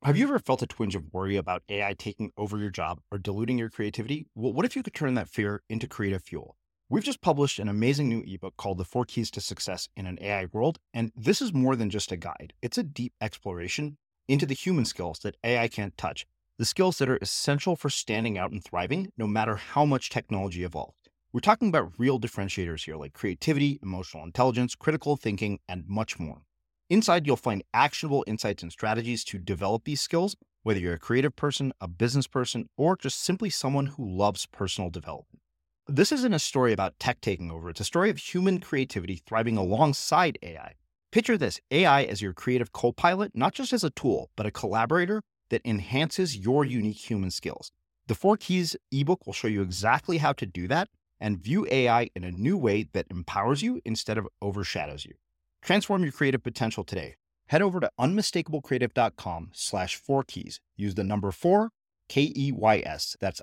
Have you ever felt a twinge of worry about AI taking over your job or diluting your creativity? Well, what if you could turn that fear into creative fuel? We've just published an amazing new ebook called The 4 Keys to Success in an AI World, and this is more than just a guide. It's a deep exploration into the human skills that AI can't touch, the skills that are essential for standing out and thriving, no matter how much technology evolves. We're talking about real differentiators here, like creativity, emotional intelligence, critical thinking, and much more. Inside, you'll find actionable insights and strategies to develop these skills, whether you're a creative person, a business person, or just simply someone who loves personal development. This isn't a story about tech taking over. It's a story of human creativity thriving alongside AI. Picture this, AI as your creative co-pilot, not just as a tool, but a collaborator that enhances your unique human skills. The 4 Keys ebook will show you exactly how to do that and view AI in a new way that empowers you instead of overshadows you. Transform your creative potential today. Head over to unmistakablecreative.com/4keys. Use the number 4, KEYS. That's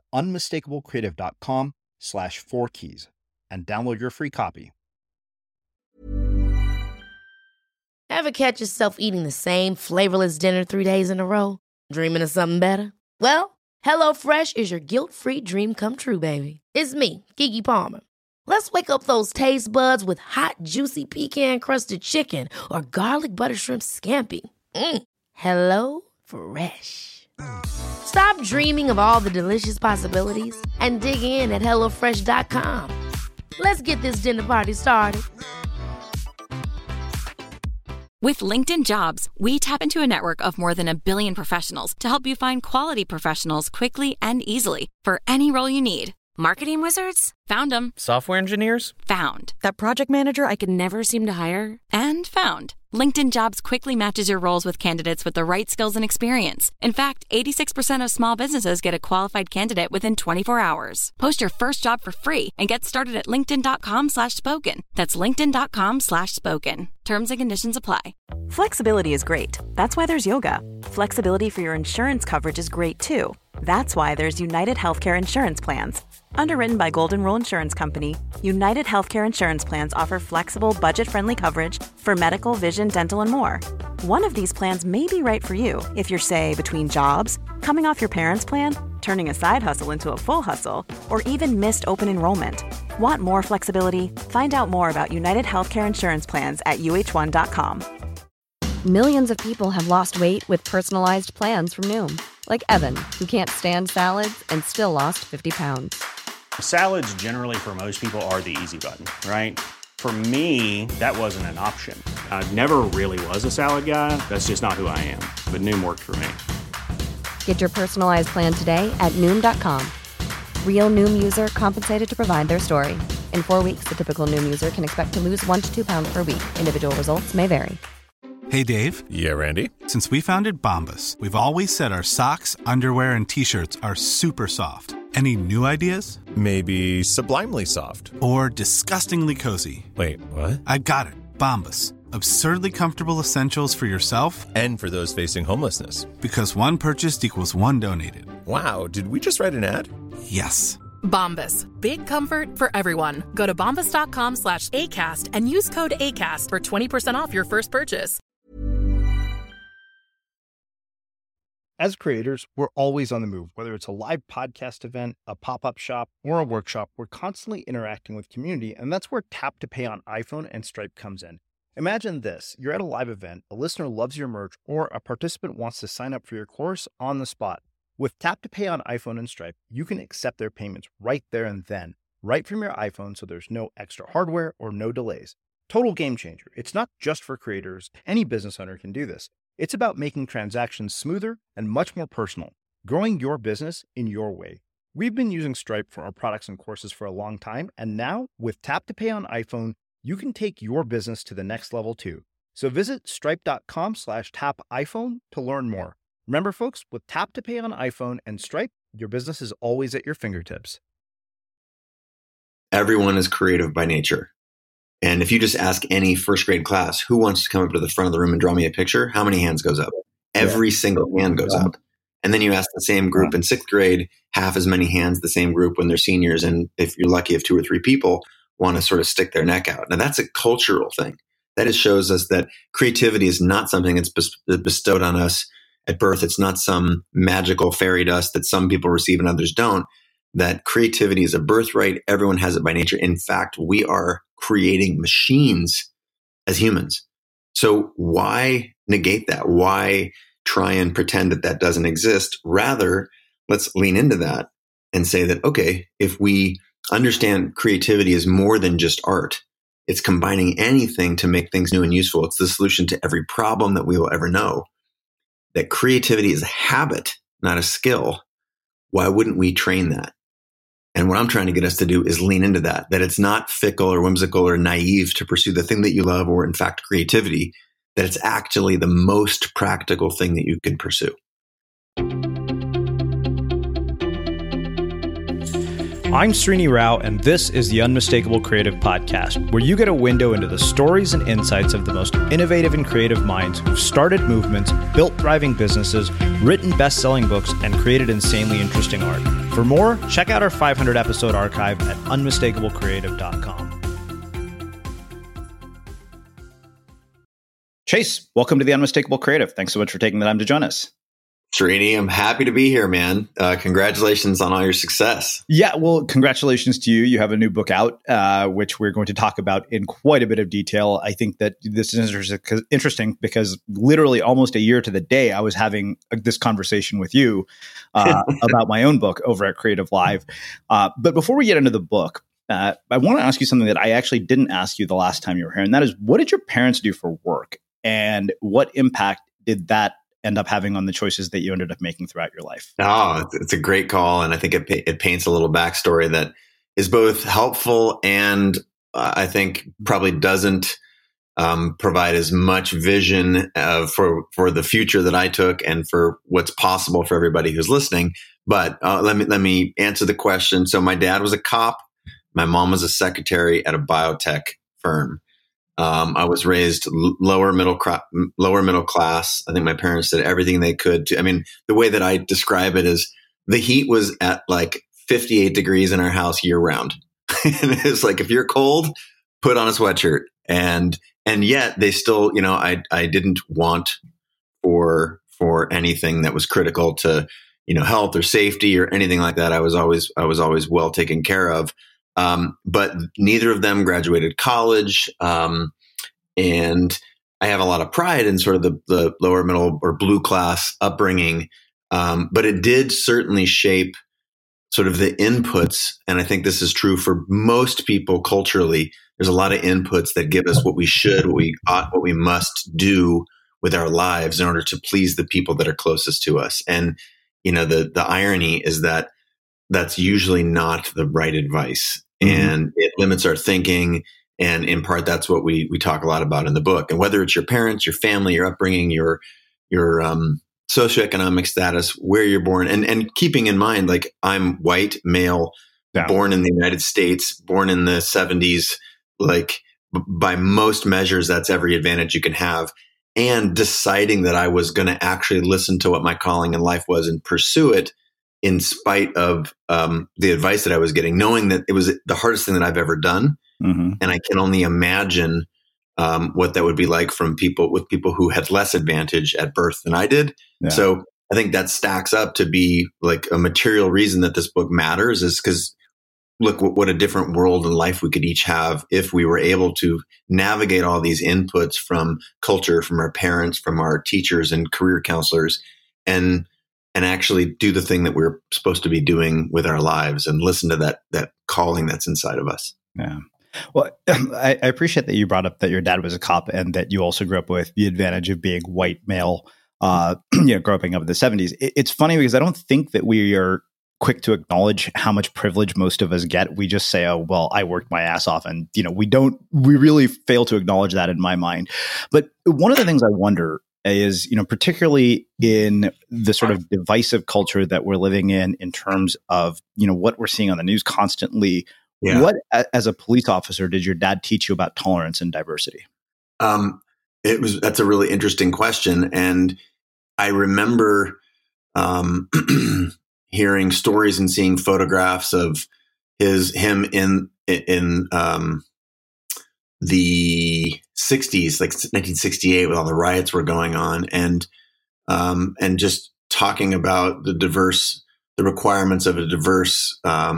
unmistakablecreative.com/4keys and download your free copy. Ever catch yourself eating the same flavorless dinner 3 days in a row? Dreaming of something better? Well, HelloFresh is your guilt-free dream come true, baby. It's me, Keke Palmer. Let's wake up those taste buds with hot, juicy pecan-crusted chicken or garlic butter shrimp scampi. Hello Fresh. Stop dreaming of all the delicious possibilities and dig in at HelloFresh.com. Let's get this dinner party started. With LinkedIn Jobs, we tap into a network of more than 1 billion professionals to help you find quality professionals quickly and easily for any role you need. Marketing wizards? Found them. Software engineers? Found. That project manager I could never seem to hire? And found. LinkedIn Jobs quickly matches your roles with candidates with the right skills and experience. In fact, 86% of small businesses get a qualified candidate within 24 hours. Post your first job for free and get started at linkedin.com/spoken. That's linkedin.com/spoken. Terms and conditions apply. Flexibility is great. That's why there's yoga. Flexibility for your insurance coverage is great too. That's why there's United Healthcare Insurance Plans. Underwritten by Golden Rule Insurance Company, United Healthcare Insurance Plans offer flexible, budget-friendly coverage for medical, vision, dental, and more. One of these plans may be right for you if you're, say, between jobs, coming off your parents' plan, turning a side hustle into a full hustle, or even missed open enrollment. Want more flexibility? Find out more about United Healthcare Insurance Plans at uh1.com. Millions of people have lost weight with personalized plans from Noom. Like Evan, who can't stand salads and still lost 50 pounds. Salads generally for most people are the easy button, right? For me, that wasn't an option. I never really was a salad guy. That's just not who I am. But Noom worked for me. Get your personalized plan today at Noom.com. Real Noom user compensated to provide their story. In 4 weeks, the typical Noom user can expect to lose 1 to 2 pounds per week. Individual results may vary. Hey, Dave. Yeah, Randy. Since we founded Bombas, we've always said our socks, underwear, and T-shirts are super soft. Any new ideas? Maybe sublimely soft. Or disgustingly cozy. Wait, what? I got it. Bombas. Absurdly comfortable essentials for yourself and for those facing homelessness. Because one purchased equals one donated. Wow, did we just write an ad? Yes. Bombas. Big comfort for everyone. Go to bombas.com/ACAST and use code ACAST for 20% off your first purchase. As creators, we're always on the move. Whether it's a live podcast event, a pop-up shop, or a workshop, we're constantly interacting with community, and that's where Tap to Pay on iPhone and Stripe comes in. Imagine this. You're at a live event, a listener loves your merch, or a participant wants to sign up for your course on the spot. With Tap to Pay on iPhone and Stripe, you can accept their payments right there and then, right from your iPhone, so there's no extra hardware or no delays. Total game changer. It's not just for creators. Any business owner can do this. It's about making transactions smoother and much more personal, growing your business in your way. We've been using Stripe for our products and courses for a long time, and now with Tap to Pay on iPhone, you can take your business to the next level too. So visit stripe.com/tapiphone to learn more. Remember, folks, with Tap to Pay on iPhone and Stripe, your business is always at your fingertips. Everyone is creative by nature. And if you just ask any first grade class, who wants to come up to the front of the room and draw me a picture? How many hands goes up? Every single hand goes up. And then you ask the same group in sixth grade, half as many hands, the same group when they're seniors. And if you're lucky, if 2 or 3 people want to sort of stick their neck out. Now that's a cultural thing. That just shows us that creativity is not something that's bestowed on us at birth. It's not some magical fairy dust that some people receive and others don't. That creativity is a birthright. Everyone has it by nature. In fact, we are creating machines as humans. So why negate that? Why try and pretend that that doesn't exist? Rather, let's lean into that and say that, okay, if we understand creativity is more than just art, it's combining anything to make things new and useful. It's the solution to every problem that we will ever know. That creativity is a habit, not a skill. Why wouldn't we train that? And what I'm trying to get us to do is lean into that it's not fickle or whimsical or naive to pursue the thing that you love, or in fact, creativity, that it's actually the most practical thing that you can pursue. I'm Srini Rao, and this is the Unmistakable Creative Podcast, where you get a window into the stories and insights of the most innovative and creative minds who've started movements, built thriving businesses, written best-selling books, and created insanely interesting art. For more, check out our 500-episode archive at unmistakablecreative.com. Chase, welcome to the Unmistakable Creative. Thanks so much for taking the time to join us. Srini, I'm happy to be here, man. Congratulations on all your success. Yeah, well, congratulations to you. You have a new book out, which we're going to talk about in quite a bit of detail. I think that this is interesting because literally almost a year to the day, I was having this conversation with you about my own book over at Creative Live. But before we get into the book, I want to ask you something that I actually didn't ask you the last time you were here, and that is, what did your parents do for work? And what impact did that end up having on the choices that you ended up making throughout your life? Oh, it's a great call. And I think it paints a little backstory that is both helpful and I think probably doesn't provide as much vision for the future that I took and for what's possible for everybody who's listening. But let me answer the question. So my dad was a cop. My mom was a secretary at a biotech firm. I was raised lower middle class. I think my parents did everything they could to. I mean, the way that I describe it is the heat was at like 58 degrees in our house year round, and it's like, if you're cold, put on a sweatshirt. And yet they still, I didn't want for anything that was critical to health or safety or anything like that. I was always well taken care of. But neither of them graduated college. And I have a lot of pride in sort of the lower middle or blue class upbringing. But it did certainly shape sort of the inputs. And I think this is true for most people culturally. There's a lot of inputs that give us what we should, what we ought, what we must do with our lives in order to please the people that are closest to us. And, the irony is that that's usually not the right advice. And it limits our thinking. And in part, that's what we talk a lot about in the book. And whether it's your parents, your family, your upbringing, your socioeconomic status, where you're born, and keeping in mind, like, I'm white, male, born in the United States, born in the 70s, like by most measures, that's every advantage you can have. And deciding that I was going to actually listen to what my calling in life was and pursue it, in spite of the advice that I was getting, knowing that it was the hardest thing that I've ever done. And I can only imagine what that would be like from people who had less advantage at birth than I did. Yeah. So I think that stacks up to be like a material reason that this book matters, is because look what a different world and life we could each have if we were able to navigate all these inputs from culture, from our parents, from our teachers and career counselors, and actually do the thing that we're supposed to be doing with our lives and listen to that calling that's inside of us. Yeah. Well, I appreciate that you brought up that your dad was a cop and that you also grew up with the advantage of being white male, growing up in the 70s. It's funny because I don't think that we are quick to acknowledge how much privilege most of us get. We just say, oh, well, I worked my ass off. And, we really fail to acknowledge that in my mind. But one of the things I wonder is, particularly in the sort of divisive culture that we're living in terms of, what we're seeing on the news constantly. Yeah. What, as a police officer, did your dad teach you about tolerance and diversity? That's a really interesting question. And I remember hearing stories and seeing photographs of him in the 60s, like 1968, when all the riots were going on. And and just talking about the requirements of a diverse,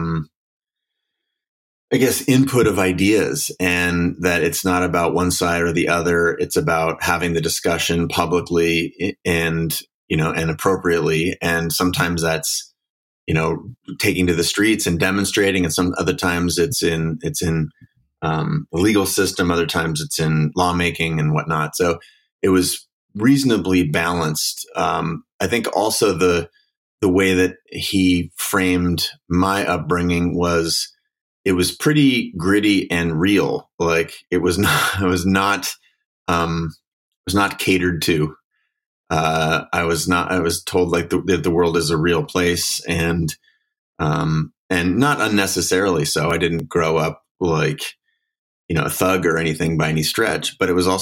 input of ideas, and that it's not about one side or the other. It's about having the discussion publicly and appropriately. And sometimes that's, taking to the streets and demonstrating. And some other times it's in the legal system. Other times it's in lawmaking and whatnot. So it was reasonably balanced. I think also the way that he framed my upbringing was, it was pretty gritty and real. Like it was not catered to. I was told like the world is a real place, and not unnecessarily so. I didn't grow up like, a thug or anything by any stretch, but it was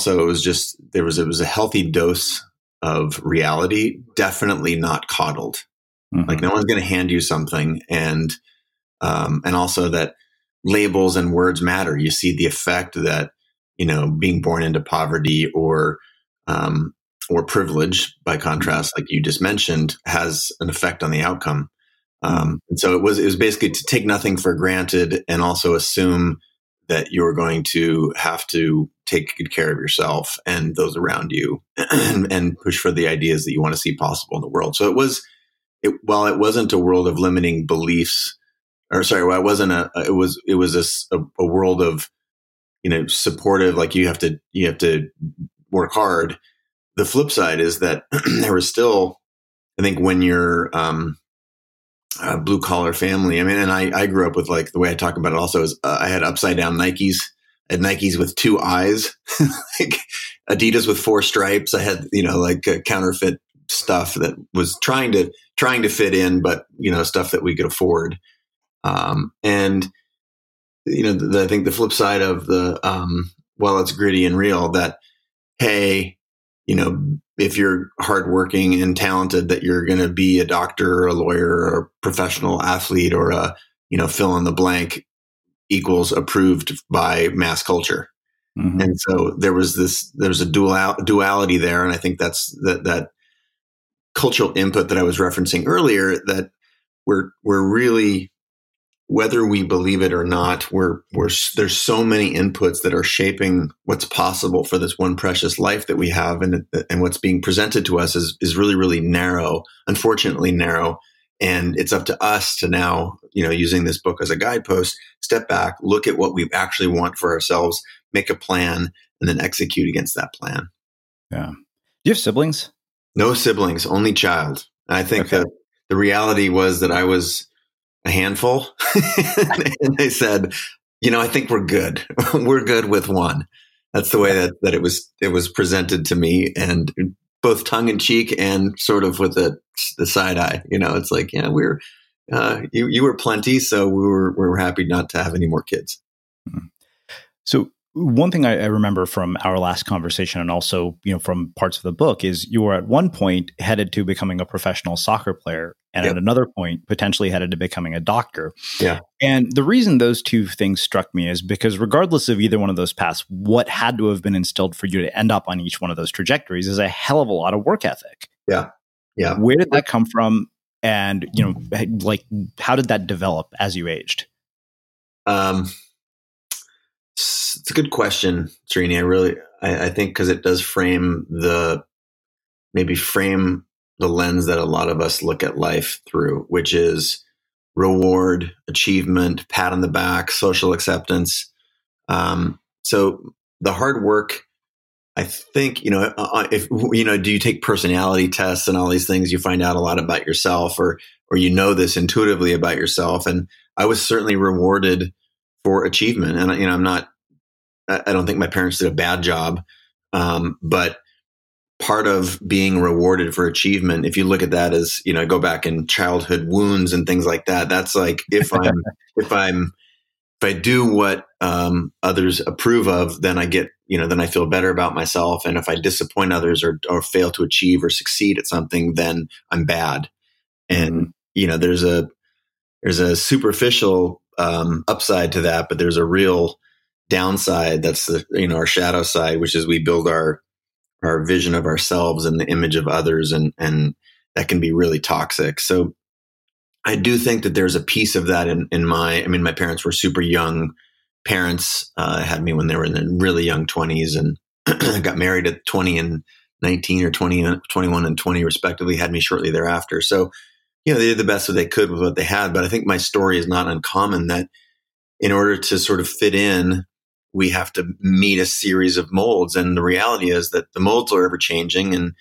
a healthy dose of reality, definitely not coddled. Mm-hmm. Like no one's going to hand you something. And also that labels and words matter. You see the effect that, being born into poverty or privilege, by contrast, like you just mentioned, has an effect on the outcome. And so it was basically to take nothing for granted and also assume that you're going to have to take good care of yourself and those around you and push for the ideas that you want to see possible in the world. So while it wasn't a world of limiting beliefs, it wasn't it was a world of, supportive, like you have to work hard. The flip side is that there was still, I think when you're a blue collar family, I mean, and I grew up with, like, the way I talk about it also is I had upside down Nikes. I had Nikes with 2 eyes, like Adidas with 4 stripes. I had, counterfeit stuff that was trying to fit in, but, stuff that we could afford. And, I think the flip side of while it's gritty and real, that, hey, if you're hardworking and talented, that you're going to be a doctor or a lawyer or a professional athlete or a, fill in the blank equals approved by mass culture. Mm-hmm. And so there was a duality there. And I think that's that cultural input that I was referencing earlier, that we're really, whether we believe it or not, there's so many inputs that are shaping what's possible for this one precious life that we have, and what's being presented to us is really, really narrow, unfortunately narrow. And it's up to us to now, using this book as a guidepost, step back, look at what we actually want for ourselves, make a plan, and then execute against that plan. Yeah. Do you have siblings? No siblings, only child. And I think that the reality was that I was a handful. And they said, I think we're good. We're good with one. That's the way that it was presented to me, and both tongue in cheek and sort of with the side eye. It's like, yeah, you were plenty, so we were happy not to have any more kids. So one thing I remember from our last conversation, and also, from parts of the book, is you were at one point headed to becoming a professional soccer player, and at another point potentially headed to becoming a doctor. Yeah. And the reason those two things struck me is because regardless of either one of those paths, what had to have been instilled for you to end up on each one of those trajectories is a hell of a lot of work ethic. Yeah. Yeah. Where did that come from? And, like, how did that develop as you aged? It's a good question, Srini. I think because it does frame the lens that a lot of us look at life through, which is reward, achievement, pat on the back, social acceptance. So the hard work, I think, if do you take personality tests and all these things, you find out a lot about yourself, or this intuitively about yourself. And I was certainly rewarded for achievement. And, I don't think my parents did a bad job. But part of being rewarded for achievement, if you look at that as, go back in childhood wounds and things like that, that's like, if I do what others approve of, then I get, then I feel better about myself. And if I disappoint others or fail to achieve or succeed at something, then I'm bad. And, there's a superficial upside to that, but there's a real downside. That's our shadow side, which is we build our our vision of ourselves and the image of others, and that can be really toxic. So I do think that there's a piece of that in my parents were super young parents, had me when they were in the really young 20s, and got married at 20 and 19, or 21 and 20 respectively, had me shortly thereafter. So, they did the best that they could with what they had. But I think my story is not uncommon, that in order to sort of fit in, we have to meet a series of molds. And the reality is that the molds are ever changing. And,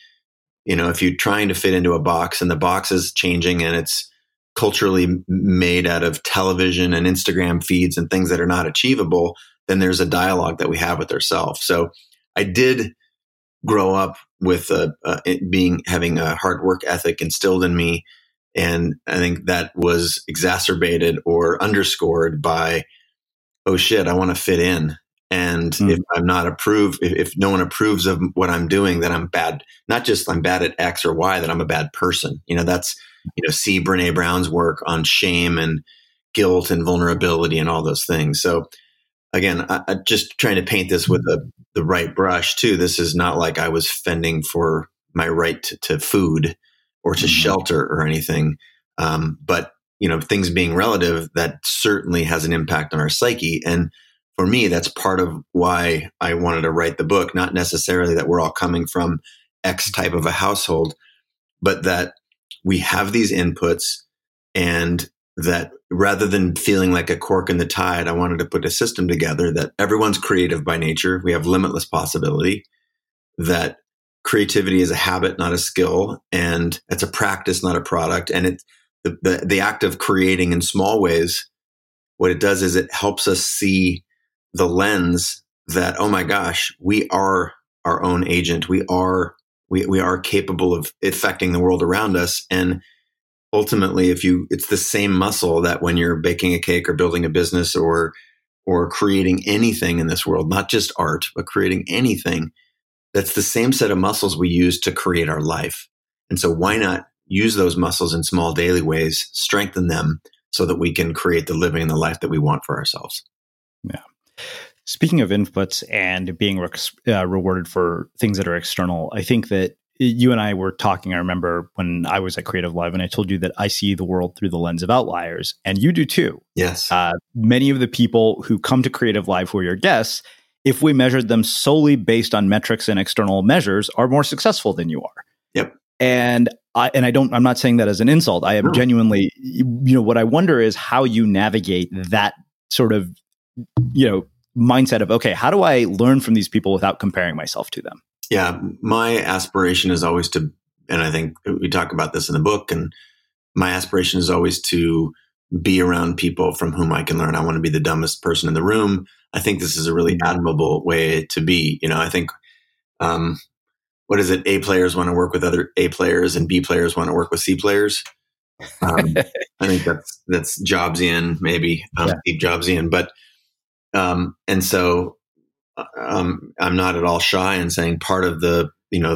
if you're trying to fit into a box and the box is changing and it's culturally made out of television and Instagram feeds and things that are not achievable, then there's a dialogue that we have with ourselves. So I did grow up with having a hard work ethic instilled in me. And I think that was exacerbated or underscored by, oh shit, I want to fit in. And if I'm not approved, if no one approves of what I'm doing, then I'm bad. Not just I'm bad at X or Y, that I'm a bad person. That's, see Brené Brown's work on shame and guilt and vulnerability and all those things. So again, I just trying to paint this with the right brush too. This is not like I was fending for my right to food or to shelter or anything. But, things being relative, that certainly has an impact on our psyche. And for me, that's part of why I wanted to write the book, not necessarily that we're all coming from X type of a household, but that we have these inputs, and that rather than feeling like a cork in the tide, I wanted to put a system together that everyone's creative by nature. We have limitless possibility, that creativity is a habit, not a skill, and it's a practice, not a product. And the act of creating in small ways, what it does is it helps us see the lens that, oh my gosh, we are our own agent. We are capable of affecting the world around us. And ultimately, it's the same muscle that when you're baking a cake or building a business or creating anything in this world, not just art, but creating anything, that's the same set of muscles we use to create our life. And so why not use those muscles in small daily ways, strengthen them so that we can create the living and the life that we want for ourselves. Yeah. Speaking of inputs and being rewarded for things that are external, I think that you and I were talking, I remember when I was at Creative Live, and I told you that I see the world through the lens of outliers, and you do too. Yes. Many of the people who come to Creative Live who are your guests, if we measured them solely based on metrics and external measures, are more successful than you are. Yep. And I'm not saying that as an insult. I am genuinely, what I wonder is how you navigate that sort of, mindset of, okay, how do I learn from these people without comparing myself to them? Yeah. My aspiration is always to, and I think we talk about this in the book, and my aspiration is always to be around people from whom I can learn. I want to be the dumbest person in the room. I think this is a really admirable way to be. I think, what is it? A players want to work with other A players, and B players want to work with C players. I think that's Jobsian, maybe Steve Jobsian, but and so I'm not at all shy in saying part of the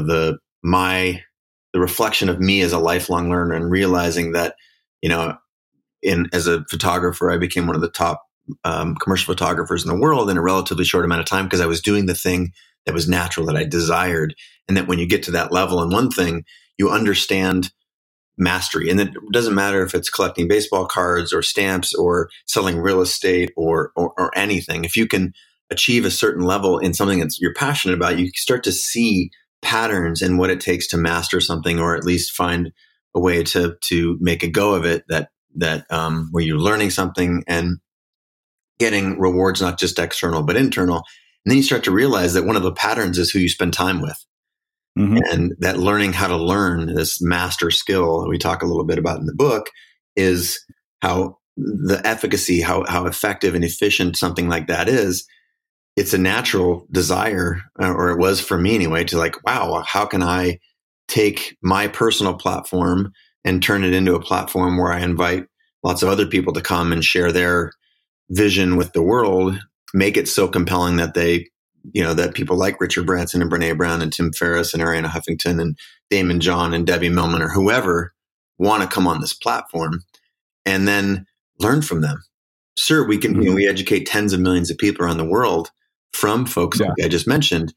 reflection of me as a lifelong learner, and realizing that as a photographer, I became one of the top commercial photographers in the world in a relatively short amount of time, because I was doing the thing that was natural, that I desired. And that when you get to that level in one thing, you understand mastery. And it doesn't matter if it's collecting baseball cards or stamps or selling real estate or anything. If you can achieve a certain level in something that you're passionate about, you start to see patterns in what it takes to master something, or at least find a way to make a go of it, that where you're learning something and getting rewards, not just external, but internal. And then you start to realize that one of the patterns is who you spend time with. Mm-hmm. And that learning how to learn, this master skill we talk a little bit about in the book, is how the efficacy, how effective and efficient something like that is. It's a natural desire, or it was for me anyway, to like, wow, how can I take my personal platform and turn it into a platform where I invite lots of other people to come and share their vision with the world, make it so compelling that that people like Richard Branson and Brené Brown and Tim Ferriss and Arianna Huffington and Damon John and Debbie Millman or whoever want to come on this platform, and then learn from them. Sure, we can, we educate tens of millions of people around the world from folks like I just mentioned,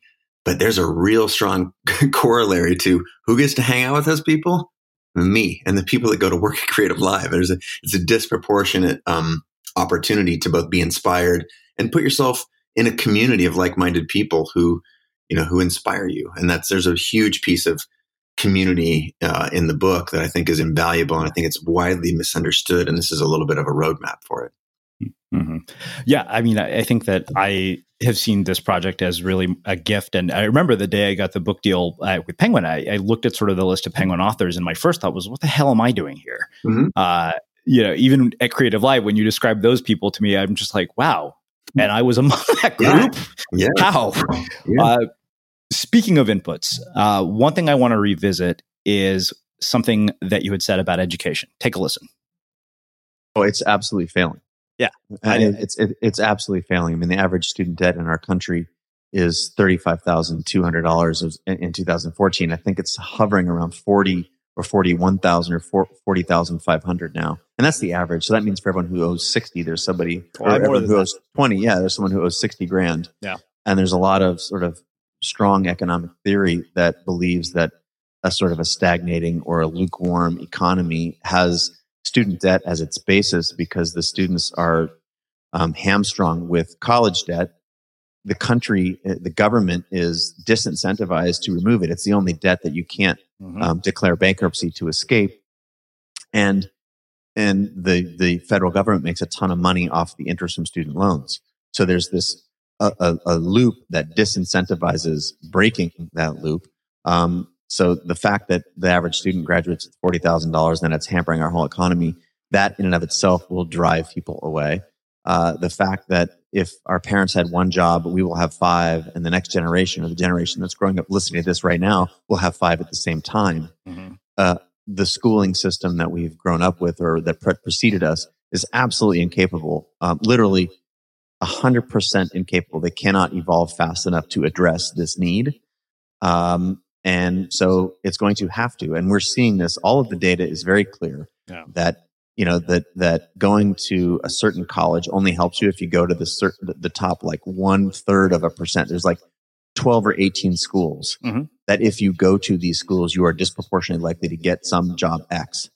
But there's a real strong corollary to who gets to hang out with those people? Me and the people that go to work at Creative Live. It's a disproportionate opportunity to both be inspired and put yourself in a community of like-minded people who inspire you. And there's a huge piece of community in the book that I think is invaluable, and I think it's widely misunderstood. And this is a little bit of a roadmap for it. Mm-hmm. Yeah, I mean, I think that I have seen this project as really a gift. And I remember the day I got the book deal with Penguin, I looked at sort of the list of Penguin authors, and my first thought was, what the hell am I doing here? Mm-hmm. Even at Creative Live, when you describe those people to me, I'm just like, wow. And I was among that group. Yeah. How? Yeah. Speaking of inputs, one thing I want to revisit is something that you had said about education. Take a listen. Oh, it's absolutely failing. Yeah, it's absolutely failing. I mean, the average student debt in our country is $35,200 in 2014. I think it's hovering around 40 or 41,000 or 40,500 now, and that's the average. So that means for everyone who owes 60, there's somebody, or everyone who owes 20. Yeah, there's someone who owes 60 grand. Yeah, and there's a lot of sort of strong economic theory that believes that a sort of a stagnating or a lukewarm economy has student debt as its basis because the students are hamstrung with college debt. The country, the government is disincentivized to remove it. It's the only debt that you can't declare bankruptcy to escape. And the federal government makes a ton of money off the interest from student loans. So there's this a loop that disincentivizes breaking that loop. So the fact that the average student graduates with $40,000 and it's hampering our whole economy, that in and of itself will drive people away. The fact that if our parents had one job, we will have five, and the next generation, or the generation that's growing up listening to this right now, will have five at the same time. Mm-hmm. The schooling system that we've grown up with, or that preceded us, is absolutely incapable, literally 100% incapable. They cannot evolve fast enough to address this need. And so it's going to have to, and we're seeing this. All of the data is very clear that going to a certain college only helps you if you go to the top like 1/3%. There's like 12 or 18 schools that if you go to these schools, you are disproportionately likely to get some job X.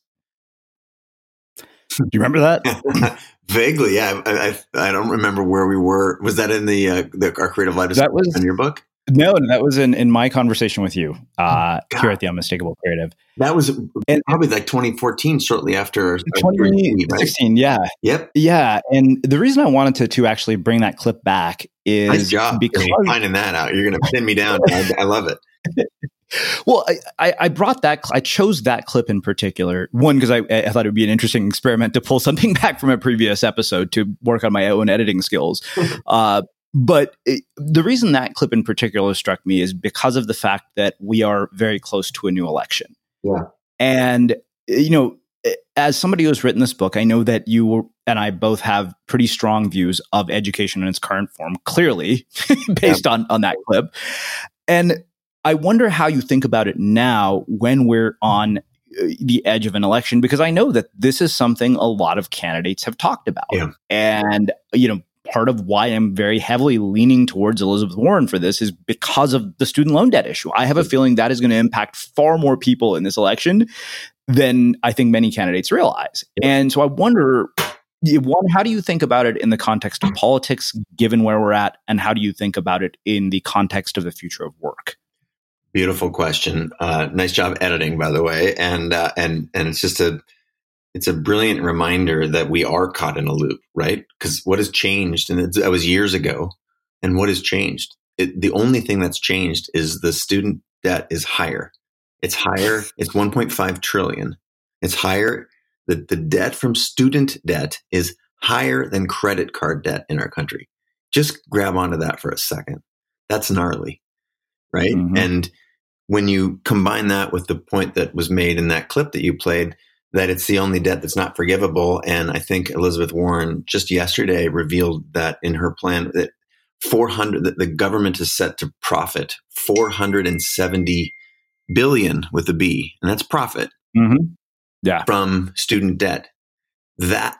Do you remember that? Vaguely, yeah. I don't remember where we were. Was that in our Creative Live discussion in your book? No, that was in my conversation with you here at the Unmistakable Creative. That was probably like 2014, shortly after 2016. Right? Yeah. Yep. Yeah. And the reason I wanted to actually bring that clip back is nice job because finding that out. You're going to pin me down. I love it. Well, I brought that. I chose that clip in particular. One, because I thought it would be an interesting experiment to pull something back from a previous episode to work on my own editing skills. But the reason that clip in particular struck me is because of the fact that we are very close to a new election. Yeah. And, as somebody who's written this book, I know that you and I both have pretty strong views of education in its current form, clearly, based on that clip. And I wonder how you think about it now when we're on the edge of an election, because I know that this is something a lot of candidates have talked about. Yeah. And, part of why I'm very heavily leaning towards Elizabeth Warren for this is because of the student loan debt issue. I have a feeling that is going to impact far more people in this election than I think many candidates realize. And so I wonder, one, how do you think about it in the context of politics, given where we're at? And how do you think about it in the context of the future of work? Beautiful question. Nice job editing, by the way. And it's a brilliant reminder that we are caught in a loop, right? Because what has changed, and that was years ago, and what has changed? The only thing that's changed is the student debt is higher. It's higher. It's 1.5 trillion. It's higher. The debt from student debt is higher than credit card debt in our country. Just grab onto that for a second. That's gnarly, right? Mm-hmm. And when you combine that with the point that was made in that clip that you played, that it's the only debt that's not forgivable. And I think Elizabeth Warren just yesterday revealed that in her plan that that the government is set to profit $470 billion with a B, and that's profit from student debt. That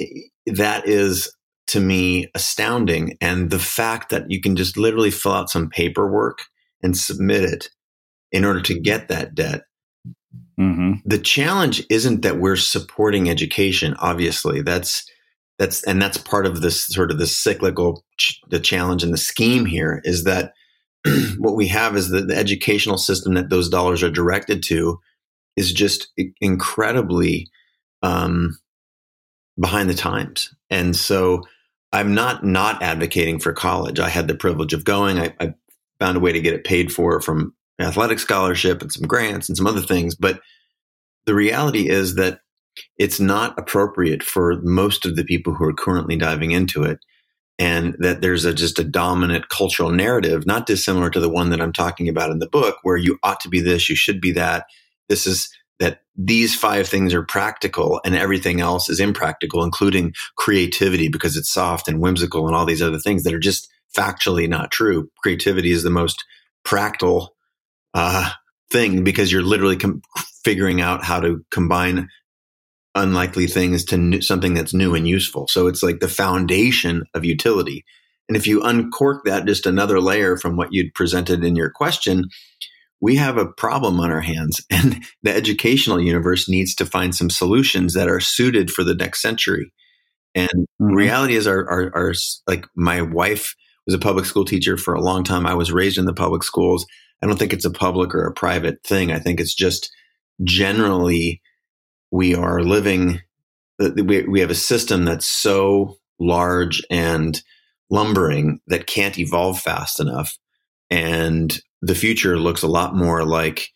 is, to me, astounding. And the fact that you can just literally fill out some paperwork and submit it in order to get that debt. The challenge isn't that we're supporting education. Obviously, that's part of this sort of the cyclical, the challenge and the scheme here is that what we have is that the educational system that those dollars are directed to is just incredibly behind the times. And so I'm not advocating for college. I had the privilege of going. I found a way to get it paid for from athletic scholarship and some grants and some other things. But the reality is that it's not appropriate for most of the people who are currently diving into it. And that there's just a dominant cultural narrative, not dissimilar to the one that I'm talking about in the book, where you ought to be this, you should be that. This is that these 5 things are practical and everything else is impractical, including creativity because it's soft and whimsical and all these other things that are just factually not true. Creativity is the most practical thing because you're literally figuring out how to combine unlikely things to something that's new and useful. So it's like the foundation of utility. And if you uncork that just another layer from what you'd presented in your question, we have a problem on our hands. And the educational universe needs to find some solutions that are suited for the next century. And reality is our like my wife was a public school teacher for a long time. I was raised in the public schools. I don't think it's a public or a private thing. I think it's just generally we are living, we have a system that's so large and lumbering that can't evolve fast enough. And the future looks a lot more like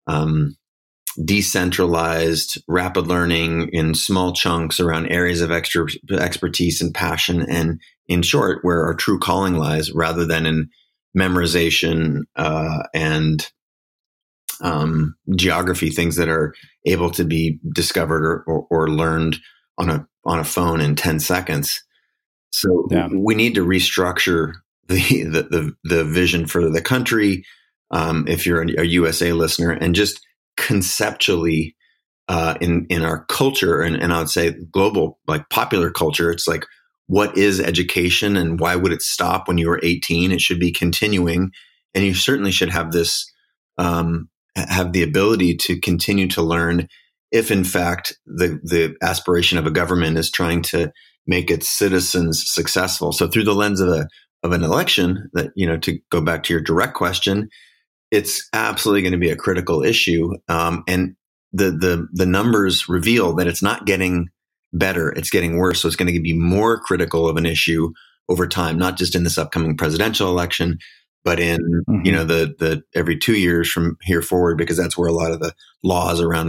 decentralized, rapid learning in small chunks around areas of expertise and passion. And in short, where our true calling lies rather than in memorization and geography, things that are able to be discovered or learned on a phone in 10 seconds. So we need to restructure the vision for the country. If you're a USA listener, and just conceptually in our culture, and I would say global, like popular culture, it's like, what is education and why would it stop when you were 18? It should be continuing, and you certainly should have this. Have the ability to continue to learn if in fact the aspiration of a government is trying to make its citizens successful. So through the lens of an election, that, to go back to your direct question, it's absolutely going to be a critical issue. And the numbers reveal that it's not getting better, it's getting worse. So it's going to be more critical of an issue over time, not just in this upcoming presidential election, but in, the every 2 years from here forward, because that's where a lot of the laws around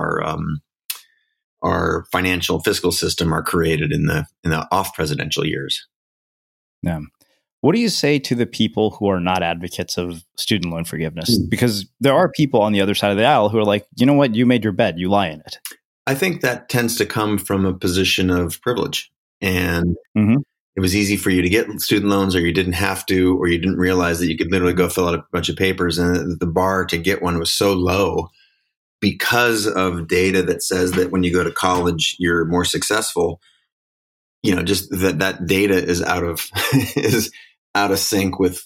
our financial fiscal system are created in the off presidential years. Yeah. What do you say to the people who are not advocates of student loan forgiveness? Because there are people on the other side of the aisle who are like, you know what, you made your bed, you lie in it. I think that tends to come from a position of privilege. And it was easy for you to get student loans, or you didn't have to, or you didn't realize that you could literally go fill out a bunch of papers, and the bar to get one was so low because of data that says that when you go to college, you're more successful. Just that data is out of sync with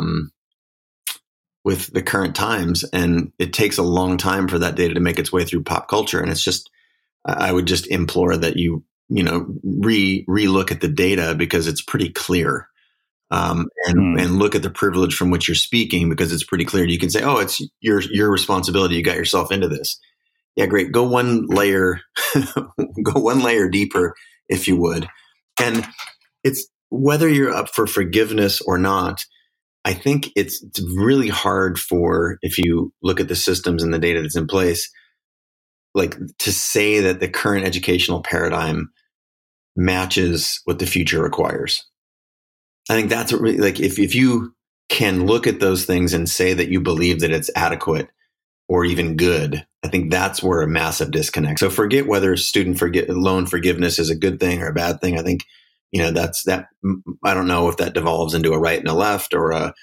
the current times, and it takes a long time for that data to make its way through pop culture. And it's just, I would just implore that you re-look at the data, because it's pretty clear, and look at the privilege from which you're speaking, because it's pretty clear. You can say, oh, it's your responsibility. You got yourself into this. Yeah, great. Go one layer deeper, if you would. And it's whether you're up for forgiveness or not. I think it's really hard if you look at the systems and the data that's in place, like to say that the current educational paradigm matches what the future requires. I think that's really, like, if you can look at those things and say that you believe that it's adequate or even good, I think that's where a massive disconnect. So forget whether student loan forgiveness is a good thing or a bad thing. I think, that's that. I don't know if that devolves into a right and a left, or a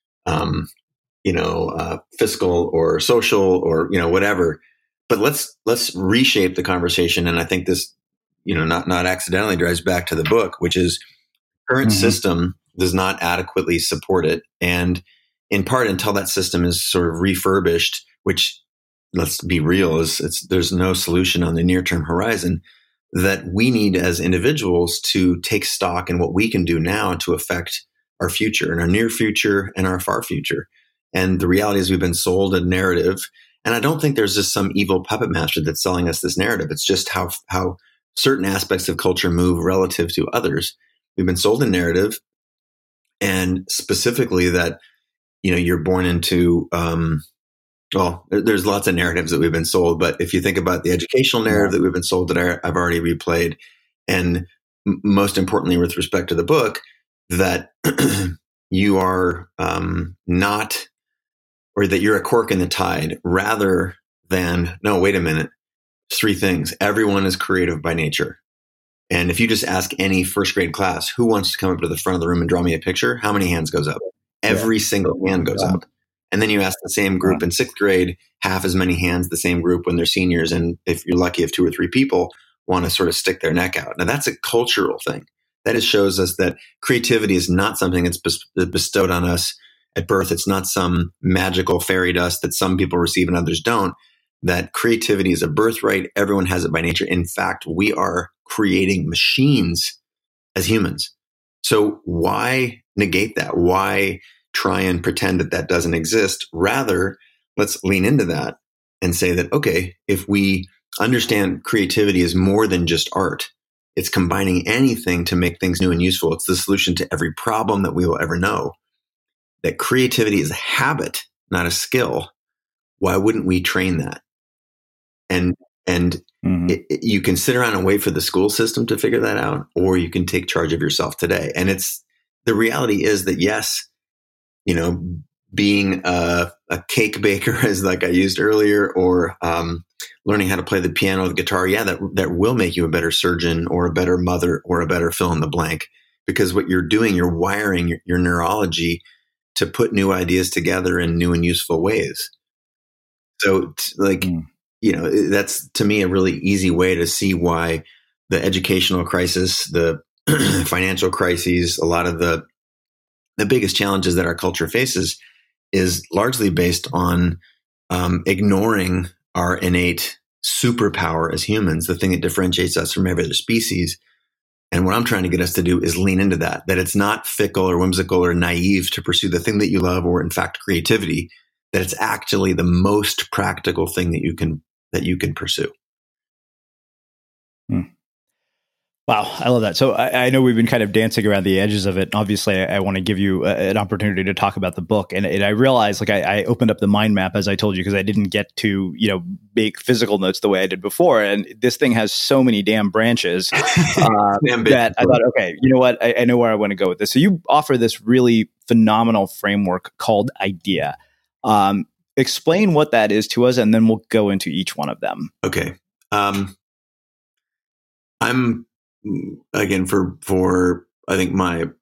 fiscal or social or whatever. But let's reshape the conversation. And I think this, not accidentally drives back to the book, which is current system does not adequately support it. And in part until that system is sort of refurbished, which, let's be real, there's no solution on the near-term horizon, that we need as individuals to take stock in what we can do now to affect our future and our near future and our far future. And the reality is we've been sold a narrative. And I don't think there's just some evil puppet master that's selling us this narrative. It's just how certain aspects of culture move relative to others. We've been sold a narrative, and specifically that, you're born into, there's lots of narratives that we've been sold. But if you think about the educational narrative that we've been sold that I've already replayed, and most importantly, with respect to the book, that you are not, or that you're a cork in the tide, rather than, no, wait a minute, 3 things. Everyone is creative by nature. And if you just ask any first grade class, who wants to come up to the front of the room and draw me a picture? How many hands goes up? Every single hand goes up. And then you ask the same group in 6th grade, half as many hands, the same group when they're seniors. And if you're lucky, if 2 or 3 people want to sort of stick their neck out. Now that's a cultural thing. That shows us that creativity is not something that's bestowed on us at birth. It's not some magical fairy dust that some people receive and others don't. That creativity is a birthright. Everyone has it by nature. In fact, we are creating machines as humans. So why negate that? Why try and pretend that doesn't exist? Rather, let's lean into that and say that, okay, if we understand creativity is more than just art, it's combining anything to make things new and useful. It's the solution to every problem that we will ever know. That creativity is a habit, not a skill. Why wouldn't we train that? And you can sit around and wait for the school system to figure that out, or you can take charge of yourself today. And the reality is that, yes, being a cake baker, as like I used earlier, or learning how to play the piano or the guitar, that will make you a better surgeon or a better mother or a better fill in the blank. Because what you're doing, you're wiring your neurology to put new ideas together in new and useful ways. So that's to me a really easy way to see why the educational crisis, the financial crises, a lot of the biggest challenges that our culture faces is largely based on ignoring our innate superpower as humans, the thing that differentiates us from every other species. And what I'm trying to get us to do is lean into that it's not fickle or whimsical or naive to pursue the thing that you love, or in fact, creativity, that it's actually the most practical thing that you can pursue. Wow, I love that. So I know we've been kind of dancing around the edges of it. Obviously, I want to give you an opportunity to talk about the book. And I realized, I opened up the mind map, as I told you, because I didn't get to, make physical notes the way I did before. And this thing has so many damn branches that I thought, okay, you know what? I know where I want to go with this. So you offer this really phenomenal framework called IDEA. Explain what that is to us, and then we'll go into each one of them. Okay. I'm, again, for I think I'm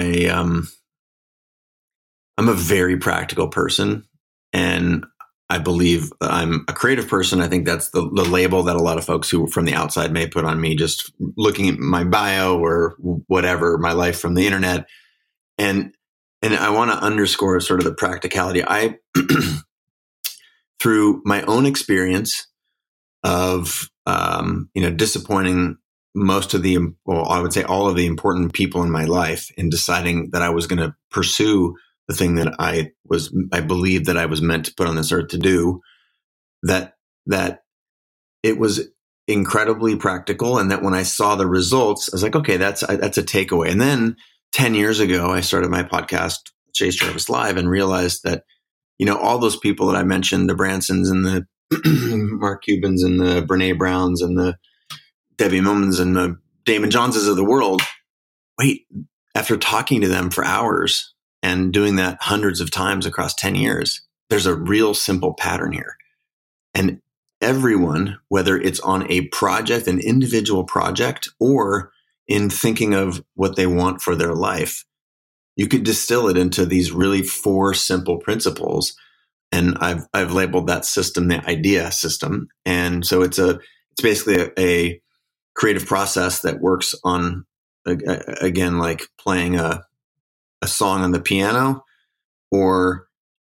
a very practical person, and I believe I'm a creative person. I think that's the label that a lot of folks who from the outside may put on me, just looking at my bio or whatever, my life from the internet. And I want to underscore sort of the practicality. I, through my own experience of, disappointing most of I would say all of the important people in my life, in deciding that I was going to pursue the thing that I believed that I was meant to put on this earth to do, that it was incredibly practical. And that when I saw the results, I was like, okay, that's a takeaway. And then 10 years ago, I started my podcast, Chase Jarvis Live, and realized that, all those people that I mentioned, the Bransons and the Mark Cubans and the Brene Browns and the Debbie Millmans and the Damon Johnses of the world, after talking to them for hours and doing that hundreds of times across 10 years, there's a real simple pattern here. And everyone, whether it's on a project, an individual project, or in thinking of what they want for their life, you could distill it into these really 4 simple principles. And I've labeled that system the IDEA system. And so it's basically a creative process that works on, again, like playing a song on the piano, or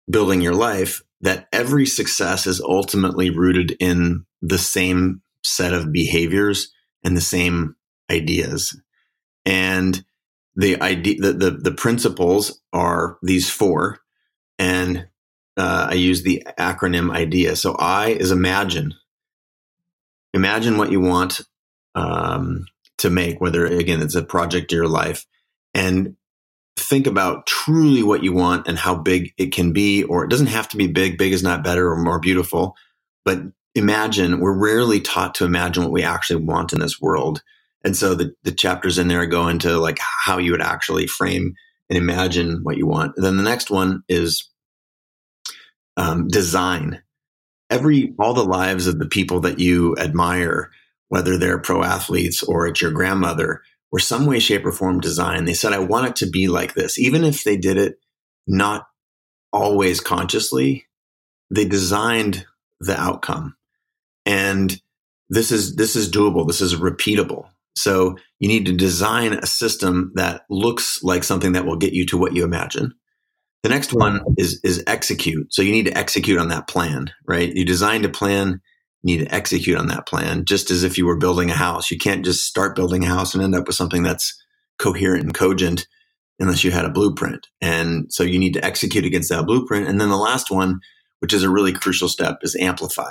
building your life, that every success is ultimately rooted in the same set of behaviors and the same ideas. And the principles are these four. And I use the acronym IDEA. So I is imagine. Imagine what you want to make, whether, again, it's a project of your life. And think about truly what you want and how big it can be, or it doesn't have to be big. Big is not better or more beautiful. But imagine, we're rarely taught to imagine what we actually want in this world. And so the chapters in there go into like how you would actually frame and imagine what you want. And then the next one is design. All the lives of the people that you admire, whether they're pro athletes or it's your grandmother, were some way, shape, or form designed. They said, I want it to be like this. Even if they did it not always consciously, they designed the outcome. And this is doable. This is repeatable. So you need to design a system that looks like something that will get you to what you imagine. The next one is execute. So you need to execute on that plan, right? You designed a plan, you need to execute on that plan, just as if you were building a house. You can't just start building a house and end up with something that's coherent and cogent unless you had a blueprint. And so you need to execute against that blueprint. And then the last one, which is a really crucial step, is amplify.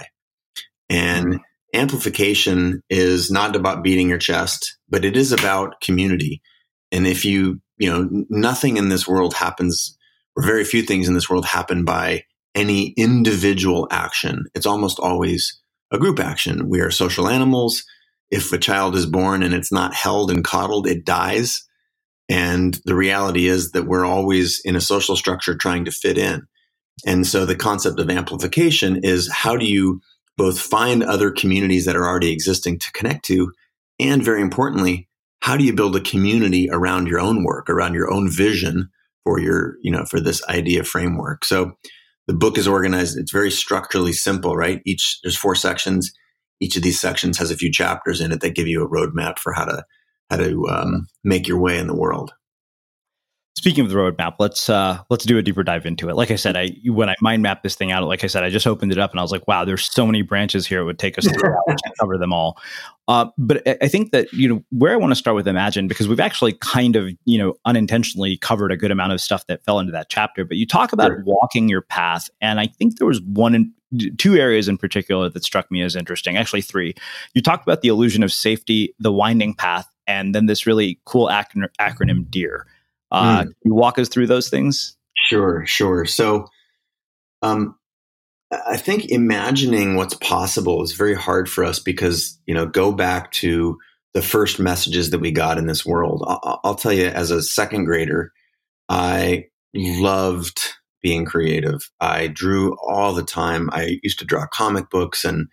And amplification is not about beating your chest, but it is about community. And if nothing in this world happens, or very few things in this world happen by any individual action. It's almost always a group action. We are social animals. If a child is born and it's not held and coddled, it dies. And the reality is that we're always in a social structure trying to fit in. And so the concept of amplification is, how do you both find other communities that are already existing to connect to? And very importantly, how do you build a community around your own work, around your own vision for for this idea framework? So the book is organized. It's very structurally simple, right? There's 4 sections. Each of these sections has a few chapters in it that give you a roadmap for how to make your way in the world. Speaking of the roadmap, let's do a deeper dive into it. Like I said, when I mind mapped this thing out, like I said, I just opened it up and I was like, wow, there's so many branches here. It would take us 3 hours to cover them all. But I think that, where I want to start with Imagine, because we've actually kind of, unintentionally covered a good amount of stuff that fell into that chapter. But you talk about walking your path. And I think there was 2 areas in particular that struck me as interesting, actually 3. You talked about the illusion of safety, the winding path, and then this really cool acronym DEAR. Can you walk us through those things? Sure. So I think imagining what's possible is very hard for us because, go back to the first messages that we got in this world. I'll tell you, as a second grader, I loved being creative. I drew all the time. I used to draw comic books and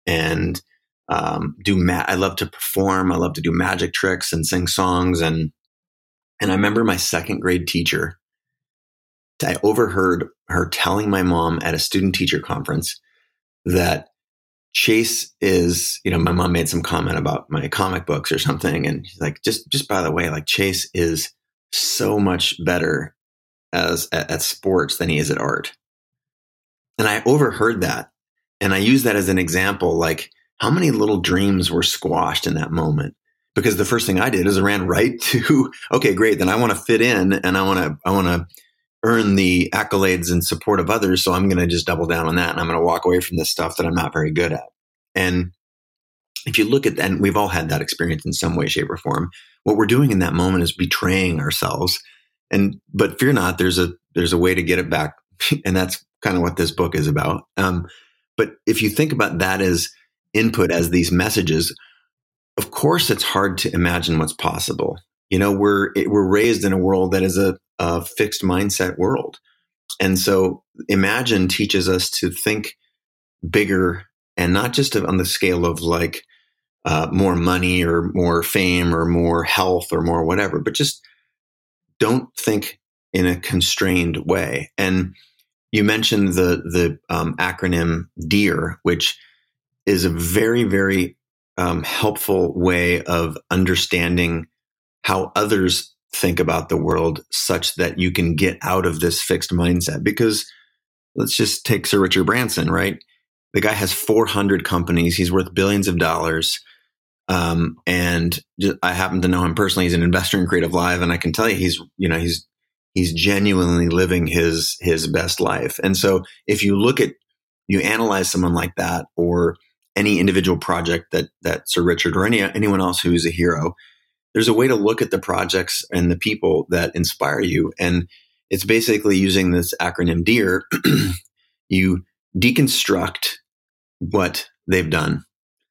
do I love to perform. I love to do magic tricks and sing songs. And I remember my second grade teacher, I overheard her telling my mom at a student teacher conference that Chase is, my mom made some comment about my comic books or something. And she's like, just by the way, like, Chase is so much better at sports than he is at art. And I overheard that. And I use that as an example, like how many little dreams were squashed in that moment. Because the first thing I did is I ran right to, okay, great. Then I want to fit in and I want to earn the accolades and support of others. So I'm going to just double down on that. And I'm going to walk away from this stuff that I'm not very good at. And if you look at that, and we've all had that experience in some way, shape, or form, what we're doing in that moment is betraying ourselves. But fear not, there's a way to get it back. And that's kind of what this book is about. But if you think about that as input, as these messages, of course, it's hard to imagine what's possible. We're raised in a world that is a fixed mindset world. And so Imagine teaches us to think bigger, and not just on the scale of like more money or more fame or more health or more whatever, but just don't think in a constrained way. And you mentioned the acronym DEAR, which is a very, very helpful way of understanding how others think about the world, such that you can get out of this fixed mindset. Because let's just take Sir Richard Branson, right? The guy has 400 companies. He's worth billions of dollars. And I happen to know him personally. He's an investor in Creative Live. And I can tell you, he's genuinely living his best life. And so if you analyze someone like that, or any individual project that Sir Richard or anyone else who's a hero, there's a way to look at the projects and the people that inspire you. And it's basically using this acronym DEAR. You deconstruct what they've done.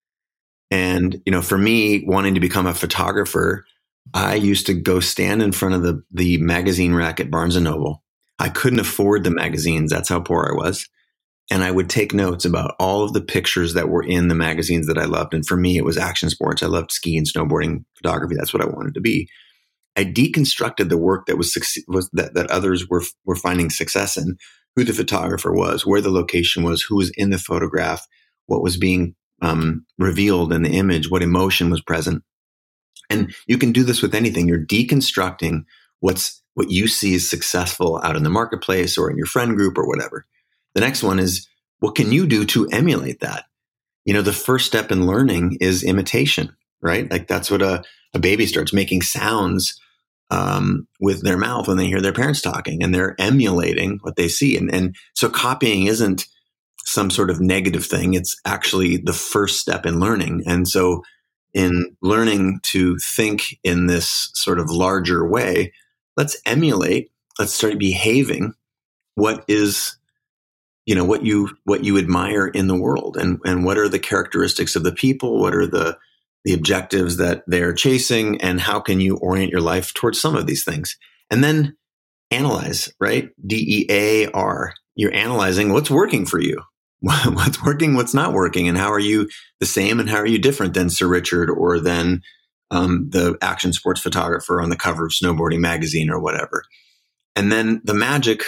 And, for me, wanting to become a photographer, I used to go stand in front of the magazine rack at Barnes & Noble. I couldn't afford the magazines. That's how poor I was. And I would take notes about all of the pictures that were in the magazines that I loved. And for me, it was action sports. I loved skiing, snowboarding, photography. That's what I wanted to be. I deconstructed the work that that others were finding success in, who the photographer was, where the location was, who was in the photograph, what was being revealed in the image, what emotion was present. And you can do this with anything. You're deconstructing what you see as successful out in the marketplace or in your friend group or whatever. The next one is, what can you do to emulate that? The first step in learning is imitation, right? Like that's what a baby starts making sounds with their mouth when they hear their parents talking, and they're emulating what they see. And so copying isn't some sort of negative thing. It's actually the first step in learning. And so in learning to think in this sort of larger way, let's emulate, let's start behaving what is, what you admire in the world, and what are the characteristics of the people, what are the objectives that they're chasing, and how can you orient your life towards some of these things? And then analyze, right? DEAR. You're analyzing what's working for you, what's working, what's not working, and how are you the same and how are you different than Sir Richard or than the action sports photographer on the cover of Snowboarding magazine or whatever. And then the magic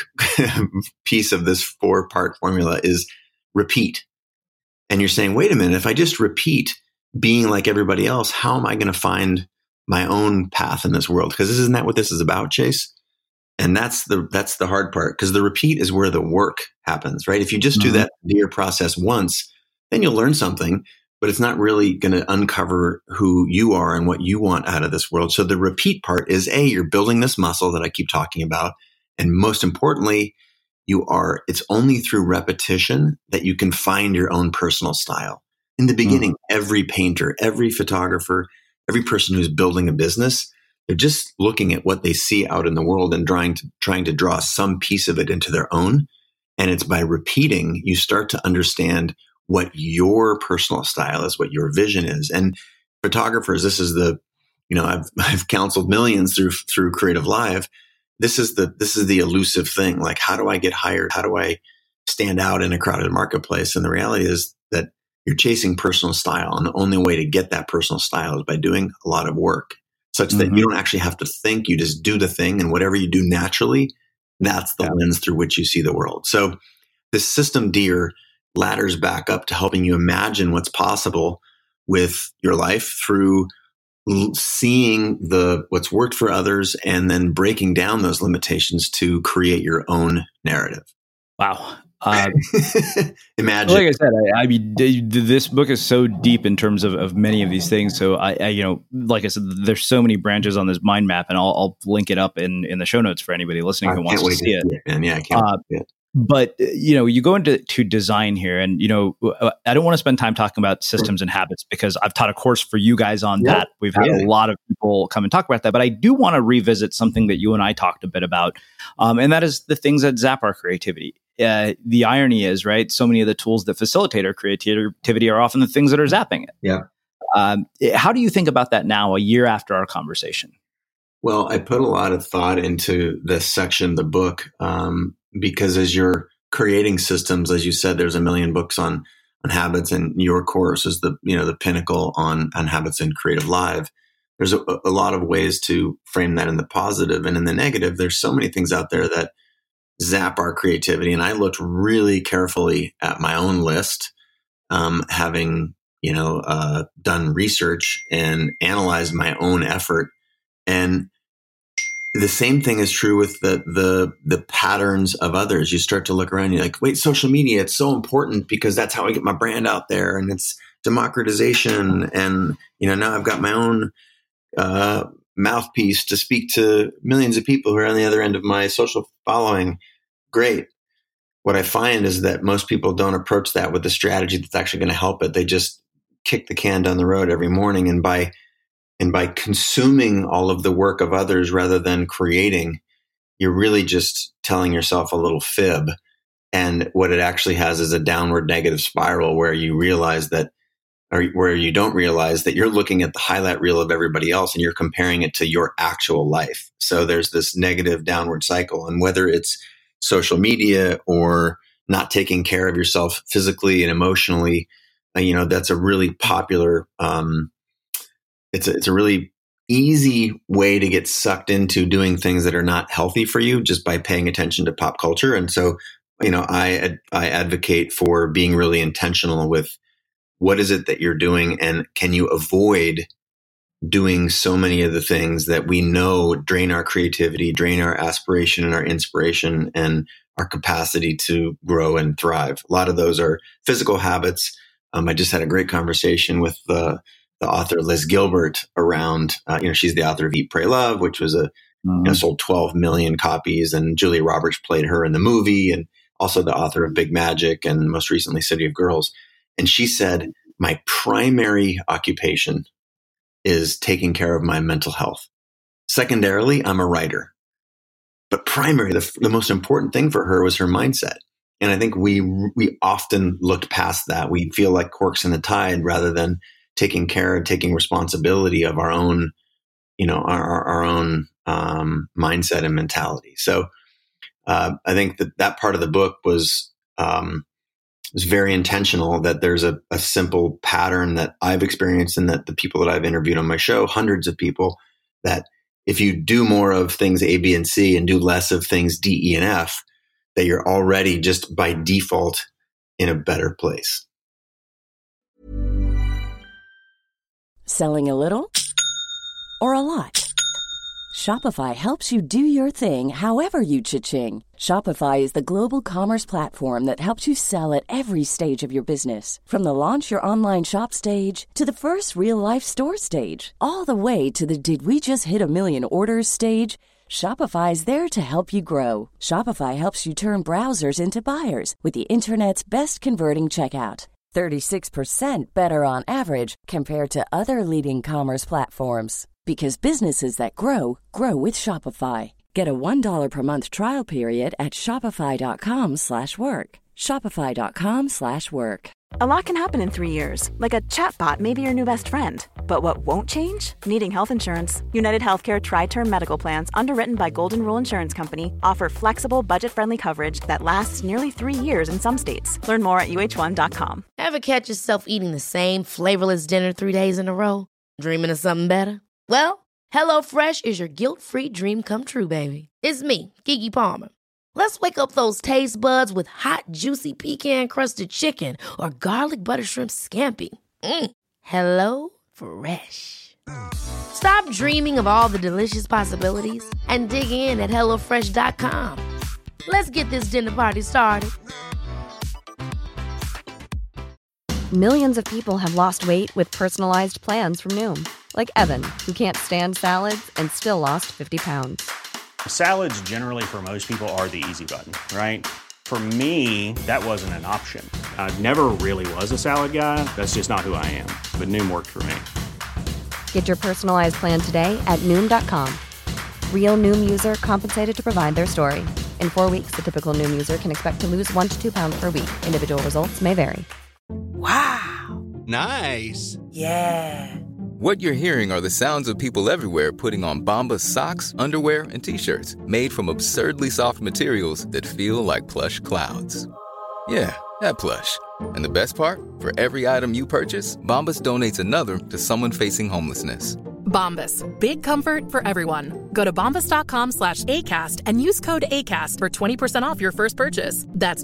piece of this 4-part formula is repeat. And you're saying, wait a minute, if I just repeat being like everybody else, how am I going to find my own path in this world? Because isn't that what this is about, Chase? And that's the hard part, because the repeat is where the work happens, right? If you just do that DEAR process once, then you'll learn something, but it's not really going to uncover who you are and what you want out of this world. So the repeat part is, you're building this muscle that I keep talking about. And most importantly, it's only through repetition that you can find your own personal style. In the beginning, every painter, every photographer, every person who's building a business, they're just looking at what they see out in the world and trying to draw some piece of it into their own. And it's by repeating, you start to understand what your personal style is, what your vision is. And photographers, this is I've counseled millions through Creative Live. This is the elusive thing. Like, how do I get hired? How do I stand out in a crowded marketplace? And the reality is that you're chasing personal style. And the only way to get that personal style is by doing a lot of work, such that you don't actually have to think. You just do the thing. And whatever you do naturally, that's the lens through which you see the world. So this system DEAR ladders back up to helping you imagine what's possible with your life through seeing what's worked for others and then breaking down those limitations to create your own narrative. Wow. Imagine. Like I said, I mean, this book is so deep in terms of many of these things. So I like I said, there's so many branches on this mind map, and I'll link it up in the show notes for anybody listening who wants to see it. Yeah, I can't wait to see it. But, you go into design here, and, I don't want to spend time talking about systems and habits, because I've taught a course for you guys on that. We've had a lot of people come and talk about that, but I do want to revisit something that you and I talked a bit about. And that is the things that zap our creativity. The irony is, right, so many of the tools that facilitate our creativity are often the things that are zapping it. Yeah. How do you think about that now, a year after our conversation? Well, I put a lot of thought into this section of the book, because as you're creating systems, as you said, there's a million books on habits, and your course is the pinnacle on habits in Creative Live. There's a lot of ways to frame that in the positive, and in the negative, there's so many things out there that zap our creativity. And I looked really carefully at my own list, having done research and analyzed my own effort. And the same thing is true with the patterns of others. You start to look around, you're like, wait, social media, it's so important because that's how I get my brand out there, and it's democratization. And, now I've got my own mouthpiece to speak to millions of people who are on the other end of my social following. Great. What I find is that most people don't approach that with the strategy that's actually going to help it. They just kick the can down the road every morning. And by consuming all of the work of others rather than creating, you're really just telling yourself a little fib. And what it actually has is a downward negative spiral where you realize that, or where you don't realize that you're looking at the highlight reel of everybody else and you're comparing it to your actual life. So there's this negative downward cycle. And whether it's social media or not taking care of yourself physically and emotionally, that's a really popular, it's a really easy way to get sucked into doing things that are not healthy for you just by paying attention to pop culture. And so, I advocate for being really intentional with what is it that you're doing, and can you avoid doing so many of the things that we know drain our creativity, drain our aspiration and our inspiration and our capacity to grow and thrive. A lot of those are physical habits. I just had a great conversation with the author Liz Gilbert around, she's the author of Eat, Pray, Love, which was sold 12 million copies, and Julia Roberts played her in the movie, and also the author of Big Magic and most recently City of Girls. And she said, my primary occupation is taking care of my mental health. Secondarily, I'm a writer. But primary, the most important thing for her was her mindset. And I think we often looked past that. We feel like corks in the tide rather than taking care and taking responsibility of our own, our own mindset and mentality. So I think that part of the book was very intentional, that there's a simple pattern that I've experienced and that the people that I've interviewed on my show, hundreds of people, that if you do more of things A, B, and C and do less of things D, E, and F, that you're already just by default in a better place. Selling a little or a lot? Shopify helps you do your thing however you cha-ching. Shopify is the global commerce platform that helps you sell at every stage of your business. From the launch your online shop stage to the first real life store stage, all the way to the did we just hit a million orders stage. Shopify is there to help you grow. Shopify helps you turn browsers into buyers with the internet's best converting checkout. 36% better on average compared to other leading commerce platforms. Because businesses that grow, grow with Shopify. Get a $1 per month trial period at shopify.com/work. Shopify.com/work. A lot can happen in 3 years, like a chatbot may be your new best friend. But what won't change? Needing health insurance. United Healthcare Tri-Term Medical Plans, underwritten by Golden Rule Insurance Company, offer flexible, budget-friendly coverage that lasts nearly 3 years in some states. Learn more at uh1.com. Ever catch yourself eating the same flavorless dinner 3 days in a row? Dreaming of something better? Well, HelloFresh is your guilt-free dream come true, baby. It's me, Keke Palmer. Let's wake up those taste buds with hot, juicy pecan-crusted chicken or garlic butter shrimp scampi. HelloFresh. Stop dreaming of all the delicious possibilities and dig in at HelloFresh.com. Let's get this dinner party started. Millions of people have lost weight with personalized plans from Noom. Like Evan, who can't stand salads and still lost 50 pounds. Salads generally for most people are the easy button, right? For me, that wasn't an option. I never really was a salad guy. That's just not who I am. But Noom worked for me. Get your personalized plan today at Noom.com. Real Noom user compensated to provide their story. In 4 weeks, the typical Noom user can expect to lose 1 to 2 pounds per week. Individual results may vary. Wow. Nice. Yeah. What you're hearing are the sounds of people everywhere putting on Bombas socks, underwear, and T-shirts made from absurdly soft materials that feel like plush clouds. Yeah, that plush. And the best part? For every item you purchase, Bombas donates another to someone facing homelessness. Bombas. Big comfort for everyone. Go to bombas.com/ACAST and use code ACAST for 20% off your first purchase. That's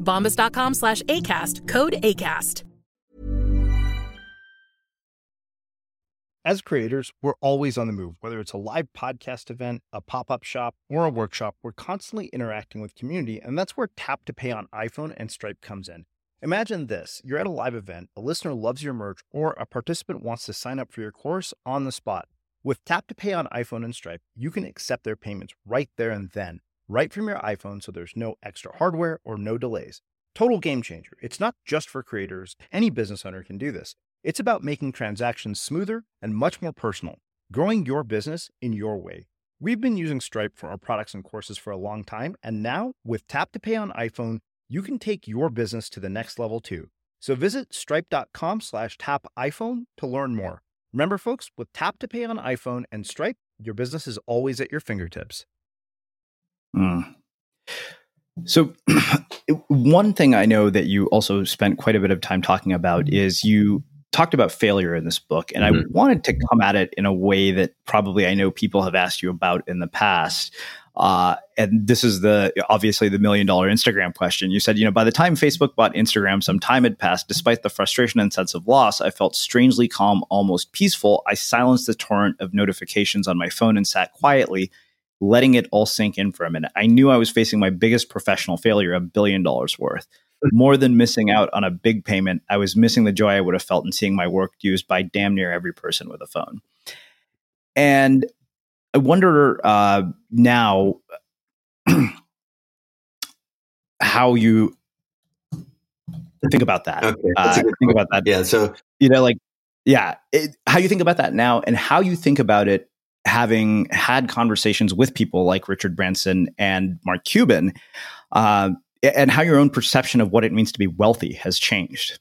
bombas.com/ACAST. Code ACAST. As creators, we're always on the move. Whether it's a live podcast event, a pop-up shop, or a workshop, we're constantly interacting with community, and that's where Tap to Pay on iPhone and Stripe comes in. Imagine this. You're at a live event, a listener loves your merch, or a participant wants to sign up for your course on the spot. With Tap to Pay on iPhone and Stripe, you can accept their payments right there and then, right from your iPhone, so there's no extra hardware or no delays. Total game changer. It's not just for creators. Any business owner can do this. It's about making transactions smoother and much more personal, growing your business in your way. We've been using Stripe for our products and courses for a long time, and now with Tap to Pay on iPhone, you can take your business to the next level too. So visit stripe.com/tapiphone to learn more. Remember, folks, with Tap to Pay on iPhone and Stripe, your business is always at your fingertips. So one thing I know that you also spent quite a bit of time talking about is you talked about failure in this book. And I wanted to come at it in a way that probably I know people have asked you about in the past. And this is obviously the $1 million Instagram question. You said, by the time Facebook bought Instagram, some time had passed. Despite the frustration and sense of loss, I felt strangely calm, almost peaceful. I silenced the torrent of notifications on my phone and sat quietly, letting it all sink in for a minute. I knew I was facing my biggest professional failure, $1 billion worth. More than missing out on a big payment, I was missing the joy I would have felt in seeing my work used by damn near every person with a phone. And I wonder now how you think about that. Okay, think about that. Yeah. So, how you think about that now and how you think about it having had conversations with people like Richard Branson and Mark Cuban, and how your own perception of what it means to be wealthy has changed.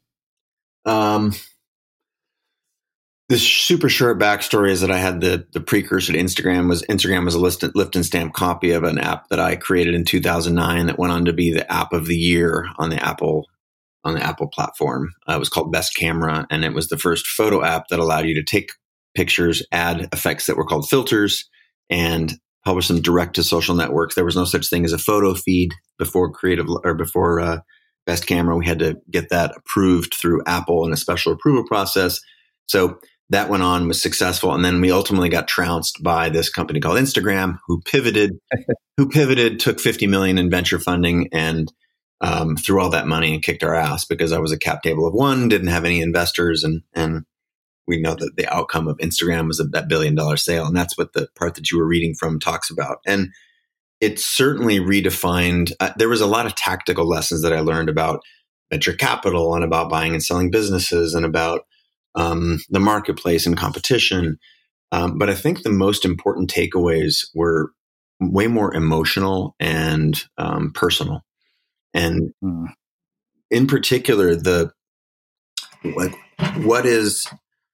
The super short backstory is that I had the precursor to Instagram was a lift and stamp copy of an app that I created in 2009 that went on to be the app of the year on the Apple platform. It was called Best Camera, and it was the first photo app that allowed you to take pictures, add effects that were called filters, and publish them direct to social networks. There was no such thing as a photo feed before Best Camera. We had to get that approved through Apple in a special approval process. So that went on, was successful. And then we ultimately got trounced by this company called Instagram, who pivoted, took 50 million in venture funding and threw all that money and kicked our ass because I was a cap table of one, didn't have any investors. And we know that the outcome of Instagram was that $1 billion sale. And that's what the part that you were reading from talks about. And it certainly redefined, there was a lot of tactical lessons that I learned about venture capital and about buying and selling businesses and about the marketplace and competition. But I think the most important takeaways were way more emotional and personal. And in particular, what is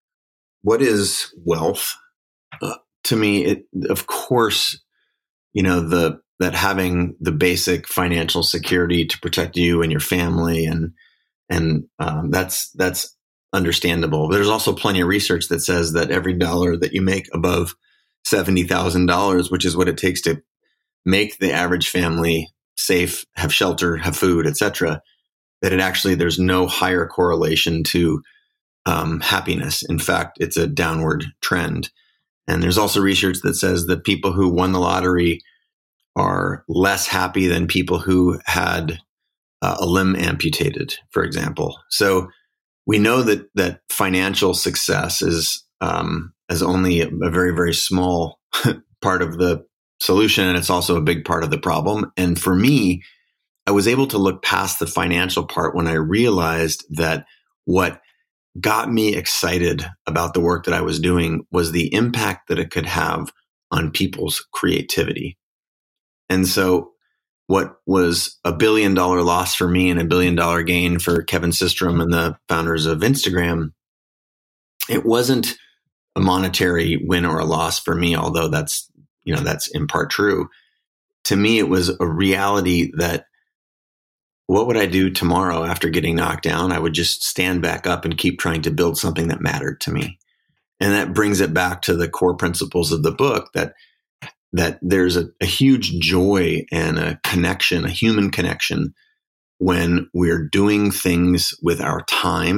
wealth? To me, of course, that having the basic financial security to protect you and your family, and that's understandable. But there's also plenty of research that says that every dollar that you make above $70,000, which is what it takes to make the average family safe, have shelter, have food, etc., that there's no higher correlation to happiness. In fact, it's a downward trend. And there's also research that says that people who won the lottery are less happy than people who had a limb amputated, for example. So we know that financial success is only a very, very small part of the solution, and it's also a big part of the problem. And for me, I was able to look past the financial part when I realized that what got me excited about the work that I was doing was the impact that it could have on people's creativity. And so what was $1 billion loss for me and $1 billion gain for Kevin Systrom and the founders of Instagram, it wasn't a monetary win or a loss for me, although that's in part true. To me, it was a reality that what would I do tomorrow after getting knocked down? I would just stand back up and keep trying to build something that mattered to me. And that brings it back to the core principles of the book, that there's a huge joy and a connection, a human connection, when we're doing things with our time,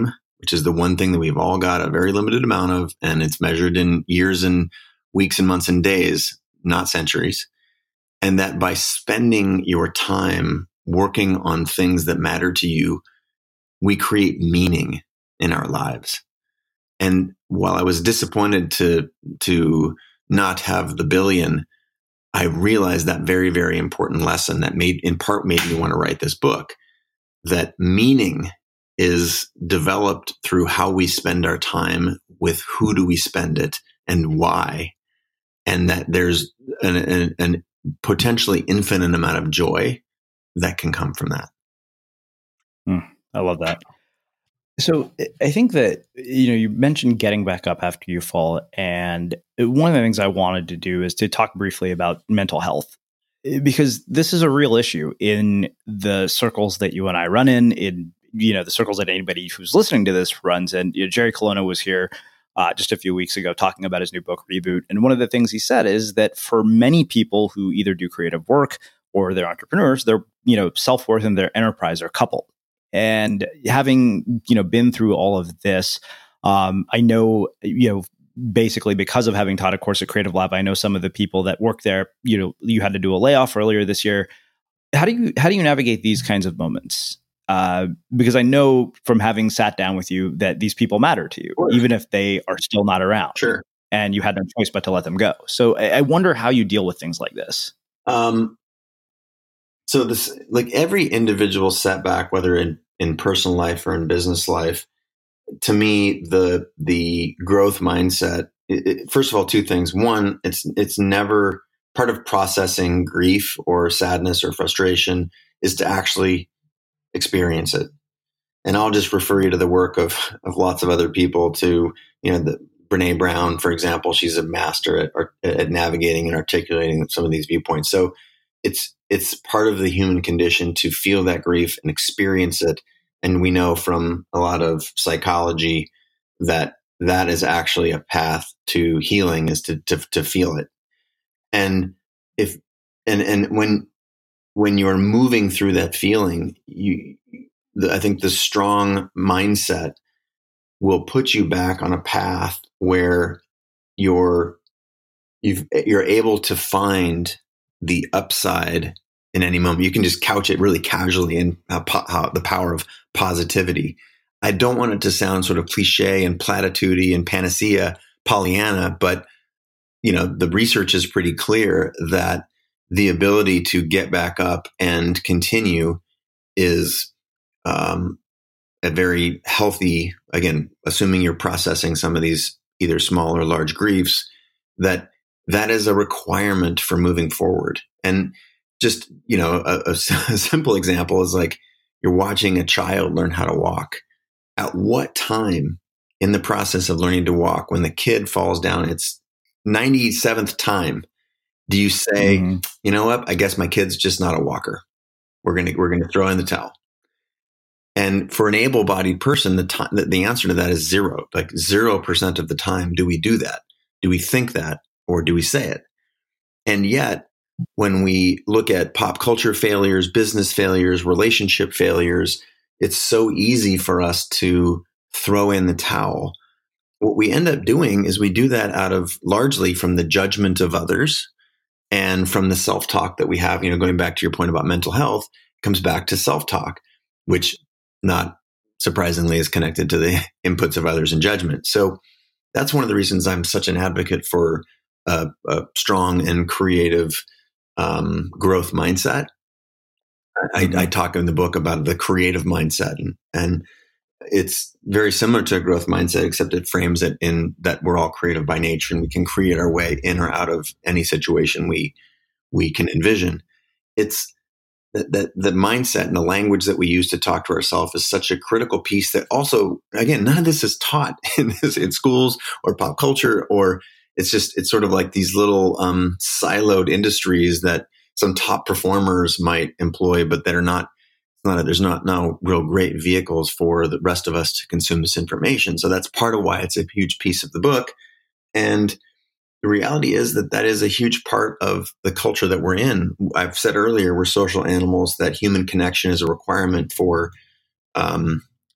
which is the one thing that we've all got a very limited amount of, and it's measured in years and weeks and months and days, not centuries. And that by spending your time working on things that matter to you, we create meaning in our lives. And while I was disappointed to not have the billion, I realized that very, very important lesson that made me want to write this book, that meaning is developed through how we spend our time, with who do we spend it and why. And that there's an potentially infinite amount of joy that can come from that. I love that. So I think that, you mentioned getting back up after you fall. And one of the things I wanted to do is to talk briefly about mental health, because this is a real issue in the circles that you and I run in the circles that anybody who's listening to this runs. And Jerry Colonna was here just a few weeks ago talking about his new book, Reboot. And one of the things he said is that for many people who either do creative work or they're entrepreneurs, their self-worth and their enterprise are coupled. And having, been through all of this, I know, basically because of having taught a course at Creative Lab, I know some of the people that work there, you had to do a layoff earlier this year. How do you navigate these kinds of moments? Because I know from having sat down with you that these people matter to you, even if they are still not around. Sure. And you had no choice but to let them go. So I wonder how you deal with things like this. So this, like every individual setback, whether in personal life or in business life, to me, the growth mindset, first of all, two things. One, it's never part of processing grief or sadness or frustration is to actually experience it. And I'll just refer you to the work of lots of other people, to, the Brene Brown, for example. She's a master at navigating and articulating some of these viewpoints. So it's part of the human condition to feel that grief and experience it. And we know from a lot of psychology that is actually a path to healing, is to feel it. And when you're moving through that feeling, I think the strong mindset will put you back on a path where you're able to find the upside in any moment. You can just couch it really casually in the power of positivity. I don't want it to sound sort of cliche and platitudey and panacea Pollyanna, but the research is pretty clear that the ability to get back up and continue is a very healthy, again, assuming you're processing some of these either small or large griefs, that is a requirement for moving forward. And just, a simple example is like you're watching a child learn how to walk. At what time in the process of learning to walk, when the kid falls down, it's 97th time, do you say, you know what, I guess my kid's just not a walker. We're going to throw in the towel. And for an able-bodied person, the answer to that is zero. Like 0% of the time do we do that. Do we think that, or do we say it? And yet, when we look at pop culture failures, business failures, relationship failures, it's so easy for us to throw in the towel. What we end up doing is we do that out of largely from the judgment of others and from the self-talk that we have. Going back to your point about mental health, it comes back to self-talk, which not surprisingly is connected to the inputs of others and judgment. So that's one of the reasons I'm such an advocate for a strong and creative growth mindset. I talk in the book about the creative mindset, and it's very similar to a growth mindset, except it frames it in that we're all creative by nature and we can create our way in or out of any situation we can envision. It's that the mindset and the language that we use to talk to ourselves is such a critical piece that also, again, none of this is taught in schools or pop culture, or it's sort of like these little siloed industries that some top performers might employ, but that are not, there's not now real great vehicles for the rest of us to consume this information. So that's part of why it's a huge piece of the book. And the reality is that is a huge part of the culture that we're in. I've said earlier, we're social animals, that human connection is a requirement for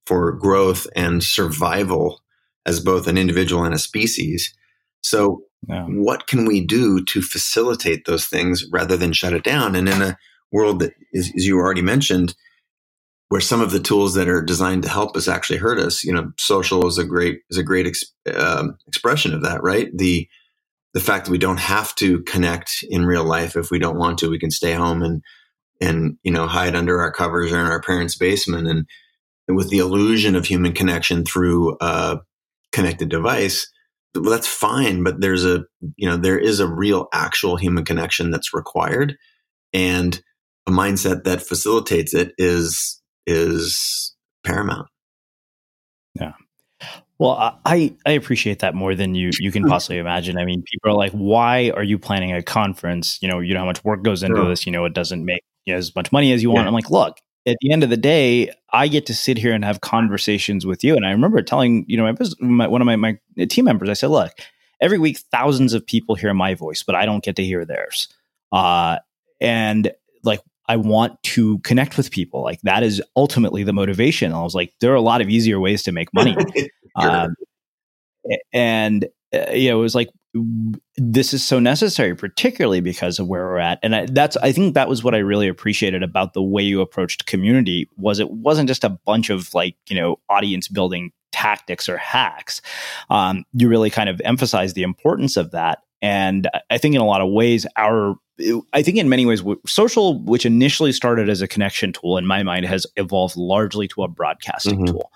for growth and survival as both an individual and a species. So what can we do to facilitate those things rather than shut it down? And in a world that is, as you already mentioned, where some of the tools that are designed to help us actually hurt us, social is a great expression of that, right? The fact that we don't have to connect in real life if we don't want to. We can stay home and hide under our covers or in our parents' basement, and with the illusion of human connection through a connected device. Well, that's fine, but there is a real actual human connection that's required, and a mindset that facilitates it is paramount. Yeah. Well, I appreciate that more than you can possibly imagine. I mean, people are like, why are you planning a conference? You know how much work goes into this. It doesn't make as much money as you want. I'm like, look, at the end of the day, I get to sit here and have conversations with you. And I remember telling, one of my team members, I said, look, every week, thousands of people hear my voice, but I don't get to hear theirs. And like, I want to connect with people. Like, that is ultimately the motivation. And I was like, there are a lot of easier ways to make money. It was like, this is so necessary, particularly because of where we're at. And I think that was what I really appreciated about the way you approached community. Was it wasn't just a bunch of audience building tactics or hacks. You really kind of emphasized the importance of that. And I think in a lot of ways, in many ways, social, which initially started as a connection tool, in my mind, has evolved largely to a broadcasting tool.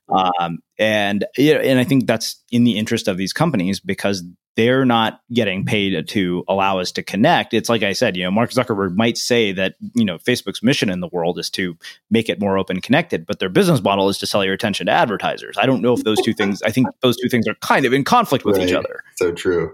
And I think that's in the interest of these companies because they're not getting paid to allow us to connect. It's like I said, Mark Zuckerberg might say that, Facebook's mission in the world is to make it more open connected, but their business model is to sell your attention to advertisers. I don't know if those two things, I think those two things are kind of in conflict with each other. So true.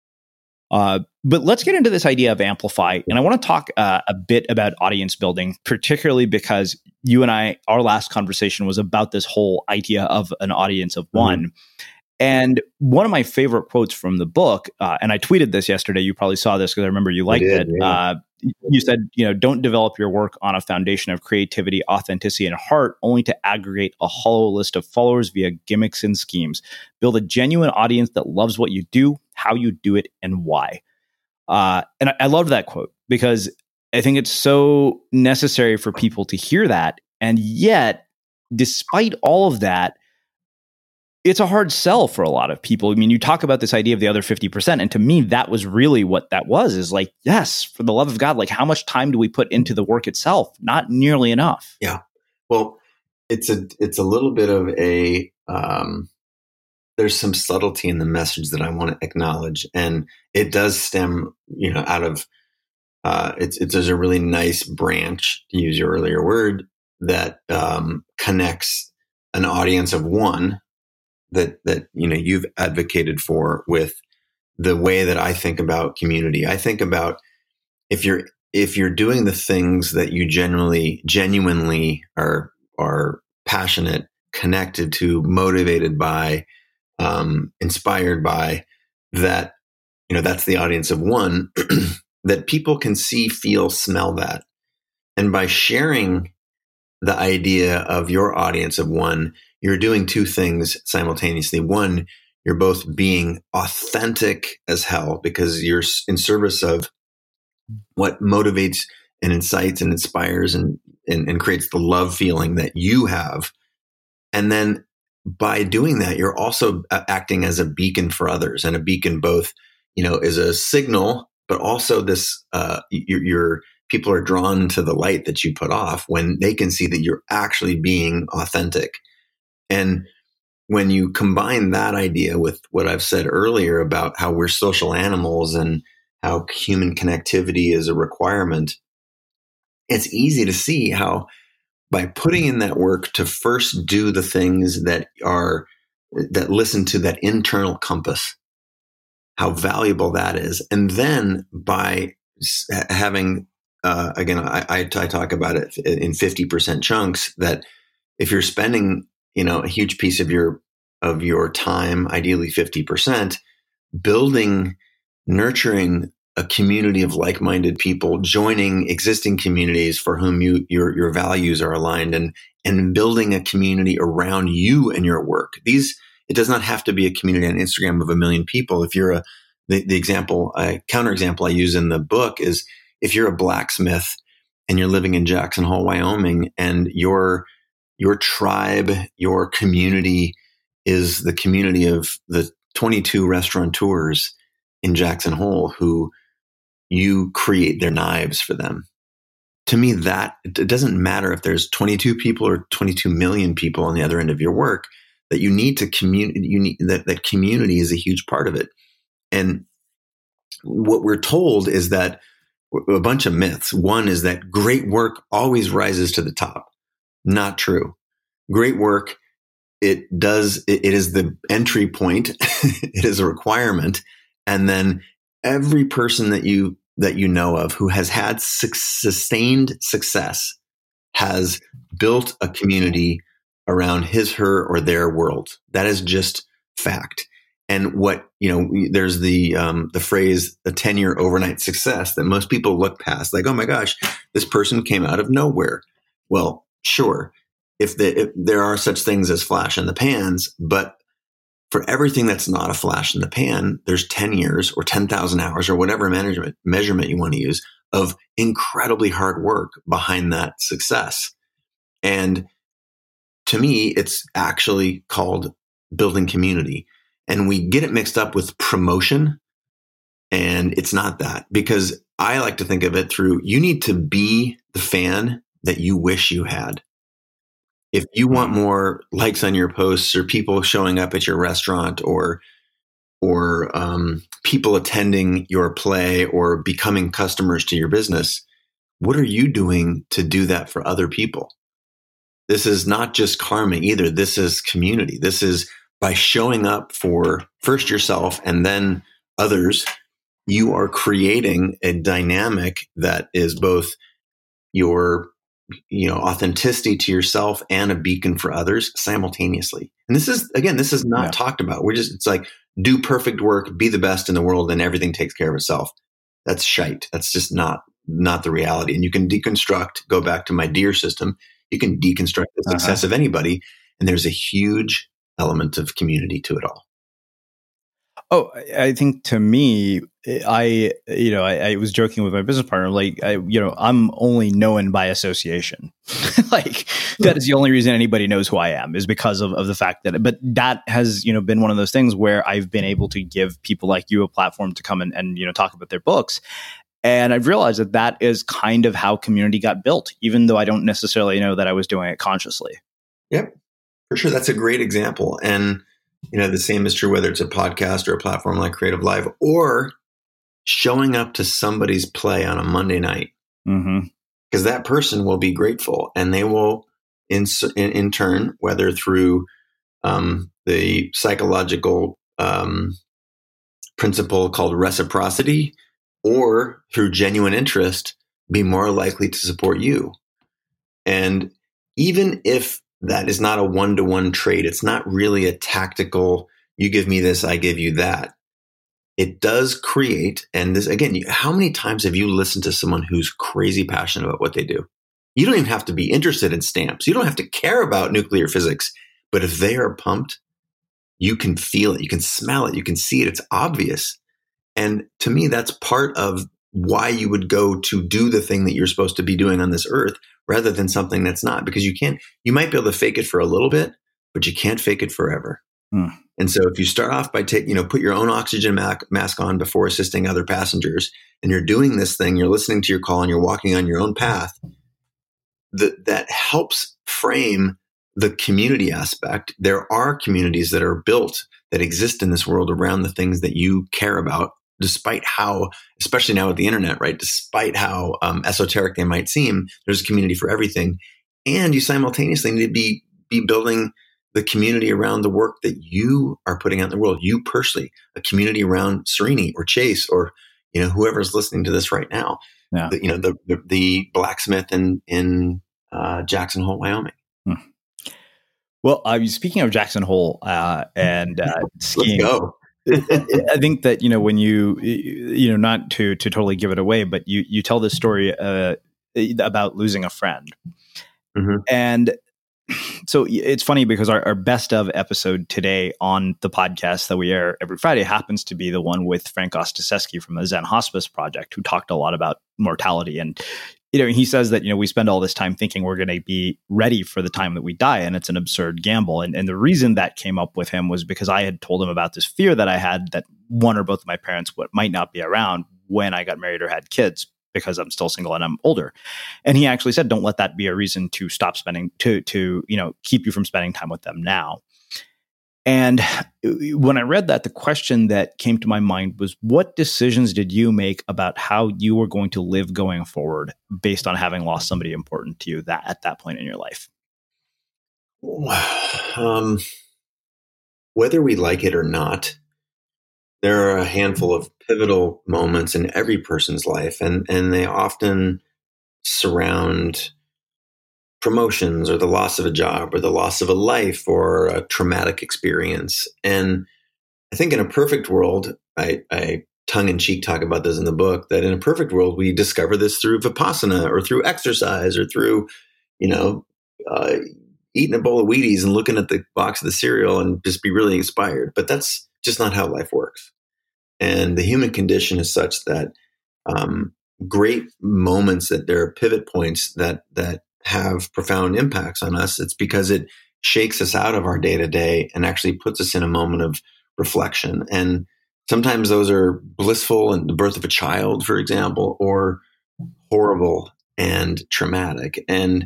But let's get into this idea of Amplify. And I want to talk a bit about audience building, particularly because you and I, our last conversation was about this whole idea of an audience of one. And one of my favorite quotes from the book, and I tweeted this yesterday, you probably saw this because I remember you liked it. Yeah. You said, don't develop your work on a foundation of creativity, authenticity, and heart, only to aggregate a hollow list of followers via gimmicks and schemes. Build a genuine audience that loves what you do, how you do it, and why. And I love that quote because I think it's so necessary for people to hear that. And yet, despite all of that, it's a hard sell for a lot of people. I mean, you talk about this idea of the other 50%. And to me, that was really what that was, is like, yes, for the love of God, like how much time do we put into the work itself? Not nearly enough. Yeah. Well, it's a little bit of a, there's some subtlety in the message that I want to acknowledge. And it does stem, out of, there's a really nice branch, to use your earlier word, that connects an audience of one that you've advocated for with the way that I think about community. I think about if you're doing the things that you genuinely are passionate, connected to, motivated by, inspired by, that that's the audience of one. That people can see, feel, smell that, and by sharing the idea of your audience of one, you're doing two things simultaneously. One, you're both being authentic as hell because you're in service of what motivates and incites and inspires and creates the love feeling that you have. And then by doing that, you're also acting as a beacon for others, and a beacon both, is a signal, but also this, your people are drawn to the light that you put off when they can see that you're actually being authentic. And when you combine that idea with what I've said earlier about how we're social animals and how human connectivity is a requirement, it's easy to see how by putting in that work to first do the things that listen to that internal compass, how valuable that is. And then by having, again, I talk about it in 50% chunks, that if you're spending a huge piece of your time, ideally 50%, building, nurturing a community of like-minded people joining existing communities for whom your values are aligned, and building a community around you and your work. It does not have to be a community on Instagram of 1 million people. If you're the example, counterexample I use in the book is if you're a blacksmith and you're living in Jackson Hole, Wyoming, and your tribe, your community is the community of the 22 restaurateurs in Jackson Hole who you create their knives for them. To me, that it doesn't matter if there's 22 people or 22 million people on the other end of your work, that you need to that community is a huge part of it. And what we're told is that a bunch of myths. One is that great work always rises to the top. Not true. Great work, it is the entry point. It is a requirement. And then every person that you know of who has had sustained success has built a community around his, her, or their world. That is just fact. And there's the phrase, a 10-year overnight success, that most people look past, like, oh my gosh, this person came out of nowhere. Well, sure, if there are such things as flash in the pans, but for everything that's not a flash in the pan, there's 10 years or 10,000 hours or whatever measurement you want to use of incredibly hard work behind that success. And to me, it's actually called building community. And we get it mixed up with promotion. And it's not that, because I like to think of it through, you need to be the fan that you wish you had. If you want more likes on your posts, or people showing up at your restaurant, or people attending your play, or becoming customers to your business, what are you doing to do that for other people? This is not just karma either. This is community. This is by showing up for first yourself and then others, you are creating a dynamic that is both your authenticity to yourself and a beacon for others simultaneously. And this is not talked about. It's like, do perfect work, be the best in the world, and everything takes care of itself. That's shite. That's just not the reality. And you can deconstruct, go back to my DEAR system. You can deconstruct the success of anybody. And there's a huge element of community to it all. Oh, I think to me, I was joking with my business partner, like, I'm only known by association. Like, that is the only reason anybody knows who I am, is because of the fact but that has, been one of those things where I've been able to give people like you a platform to come and talk about their books. And I've realized that is kind of how community got built, even though I don't necessarily know that I was doing it consciously. Yep, for sure. That's a great example. And the same is true whether it's a podcast or a platform like Creative Live, or showing up to somebody's play on a Monday night. Because that person will be grateful, and they will, in turn, whether through the psychological principle called reciprocity, or through genuine interest, be more likely to support you. And even if that is not a one-to-one trade, it's not really a tactical, you give me this, I give you that. It does create, and this, again, how many times have you listened to someone who's crazy passionate about what they do? You don't even have to be interested in stamps. You don't have to care about nuclear physics. But if they are pumped, you can feel it, you can smell it, you can see it, it's obvious. And to me, that's part of why you would go to do the thing that you're supposed to be doing on this earth, rather than something that's not, because you might be able to fake it for a little bit, but you can't fake it forever. And so if you start off by put your own oxygen mask on before assisting other passengers, and you're doing this thing, you're listening to your call, and you're walking on your own path, that helps frame the community aspect. There are communities that are built, that exist in this world around the things that you care about, despite how, especially now with the internet, right? Despite how esoteric they might seem, there's a community for everything. And you simultaneously need to be building the community around the work that you are putting out in the world. You personally, a community around Srini or Chase or, whoever's listening to this right now. Yeah. The blacksmith in Jackson Hole, Wyoming. Well, speaking of Jackson Hole and skiing. Let's go. I think that, when you not to totally give it away, but you tell this story about losing a friend. Mm-hmm. And so it's funny because our best of episode today on the podcast that we air every Friday happens to be the one with Frank Ostaseski from the Zen Hospice Project, who talked a lot about mortality. And, he says that, we spend all this time thinking we're going to be ready for the time that we die. And it's an absurd gamble. And the reason that came up with him was because I had told him about this fear that I had that one or both of my parents might not be around when I got married or had kids, because I'm still single and I'm older. And he actually said, don't let that be a reason to stop spending, to keep you from spending time with them now. And when I read that, the question that came to my mind was, what decisions did you make about how you were going to live going forward based on having lost somebody important to you at that point in your life? Whether we like it or not, there are a handful of pivotal moments in every person's life, and they often surround promotions or the loss of a job or the loss of a life or a traumatic experience. And I think in a perfect world, I tongue-in-cheek talk about this in the book, that in a perfect world, we discover this through Vipassana or through exercise or through, eating a bowl of Wheaties and looking at the box of the cereal and just be really inspired. But that's just not how life works. And the human condition is such that great moments, that there are pivot points that have profound impacts on us. It's because it shakes us out of our day-to-day and actually puts us in a moment of reflection. And sometimes those are blissful, and the birth of a child, for example, or horrible and traumatic. And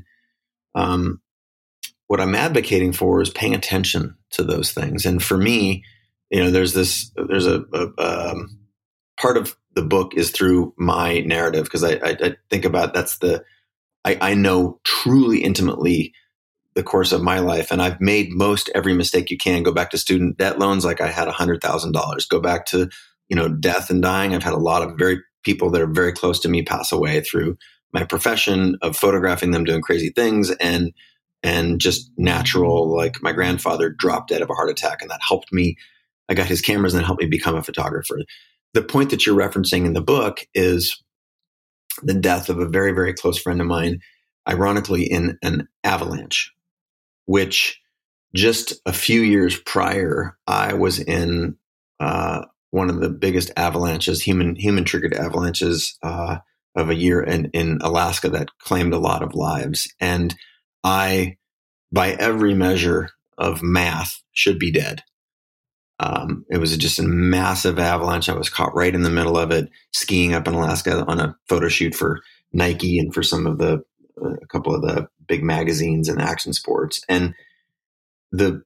what I'm advocating for is paying attention to those things. And for me, there's a part of the book is through my narrative, because I think about I know truly intimately the course of my life, and I've made most every mistake you can. Go back to student debt loans, like I had $100,000. Go back to death and dying. I've had a lot of people that are very close to me pass away through my profession of photographing them doing crazy things, and just natural, like my grandfather dropped dead of a heart attack, and that helped me. I got his cameras and it helped me become a photographer. The point that you're referencing in the book is the death of a very, very close friend of mine, ironically in an avalanche, which just a few years prior, I was in one of the biggest avalanches, human triggered avalanches of a year in Alaska that claimed a lot of lives. And I, by every measure of math, should be dead. It was just a massive avalanche. I was caught right in the middle of it, skiing up in Alaska on a photo shoot for Nike and for a couple of the big magazines and action sports. And the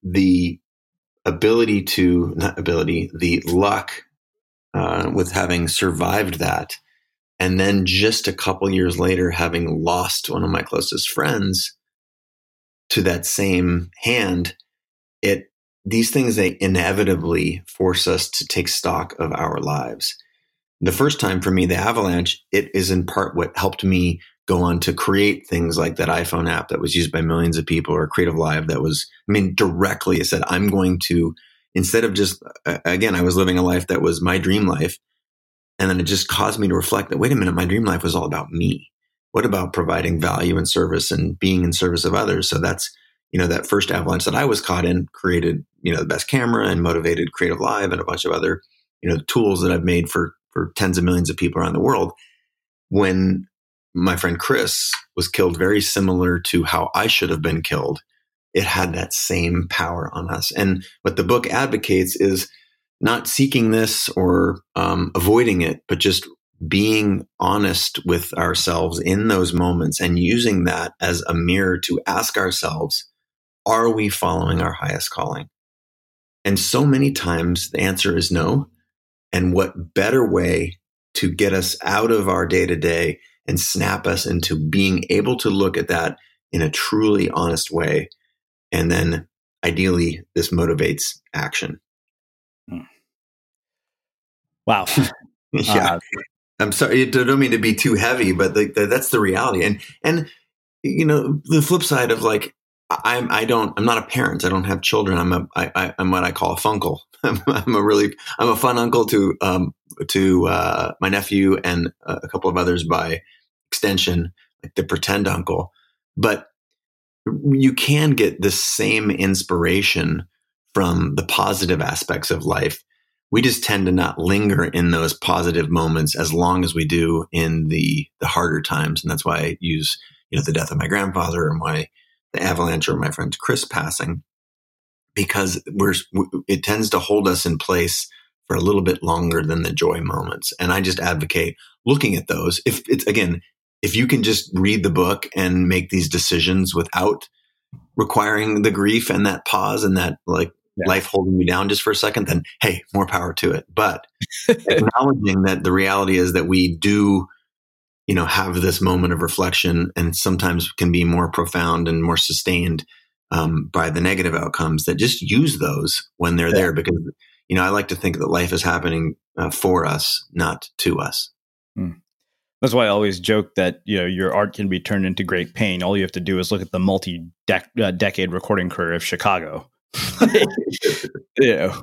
luck with having survived that, and then just a couple years later, having lost one of my closest friends to that same hand, these things, they inevitably force us to take stock of our lives. The first time for me, the avalanche, it is in part what helped me go on to create things like that iPhone app that was used by millions of people, or Creative Live that was, directly, I said, I'm going to, instead of just, again, I was living a life that was my dream life. And then it just caused me to reflect that, wait a minute, my dream life was all about me. What about providing value and service and being in service of others? So that's, that first avalanche that I was caught in created, the best camera and motivated Creative Live and a bunch of other, tools that I've made for tens of millions of people around the world. When my friend Chris was killed, very similar to how I should have been killed, it had that same power on us. And what the book advocates is not seeking this or avoiding it, but just being honest with ourselves in those moments and using that as a mirror to ask ourselves, are we following our highest calling? And so many times the answer is no. And what better way to get us out of our day-to-day and snap us into being able to look at that in a truly honest way. And then ideally, this motivates action. Wow. Yeah. I'm sorry, I don't mean to be too heavy, but that's the reality. And the flip side of I'm not a parent. I don't have children. I'm what I call a funkle. I'm a fun uncle to my nephew and a couple of others by extension, like the pretend uncle. But you can get the same inspiration from the positive aspects of life. We just tend to not linger in those positive moments as long as we do in the harder times. And that's why I use, the death of my grandfather or the avalanche or my friend Chris passing, because it tends to hold us in place for a little bit longer than the joy moments. And I just advocate looking at those. If you can just read the book and make these decisions without requiring the grief and that pause and that life holding you down just for a second, then hey, more power to it. But acknowledging that the reality is that we do, have this moment of reflection, and sometimes can be more profound and more sustained by the negative outcomes, that just use those when they're there, because, I like to think that life is happening for us, not to us. That's why I always joke that, your art can be turned into great pain. All you have to do is look at the multi-decade recording career of Chicago. Yeah,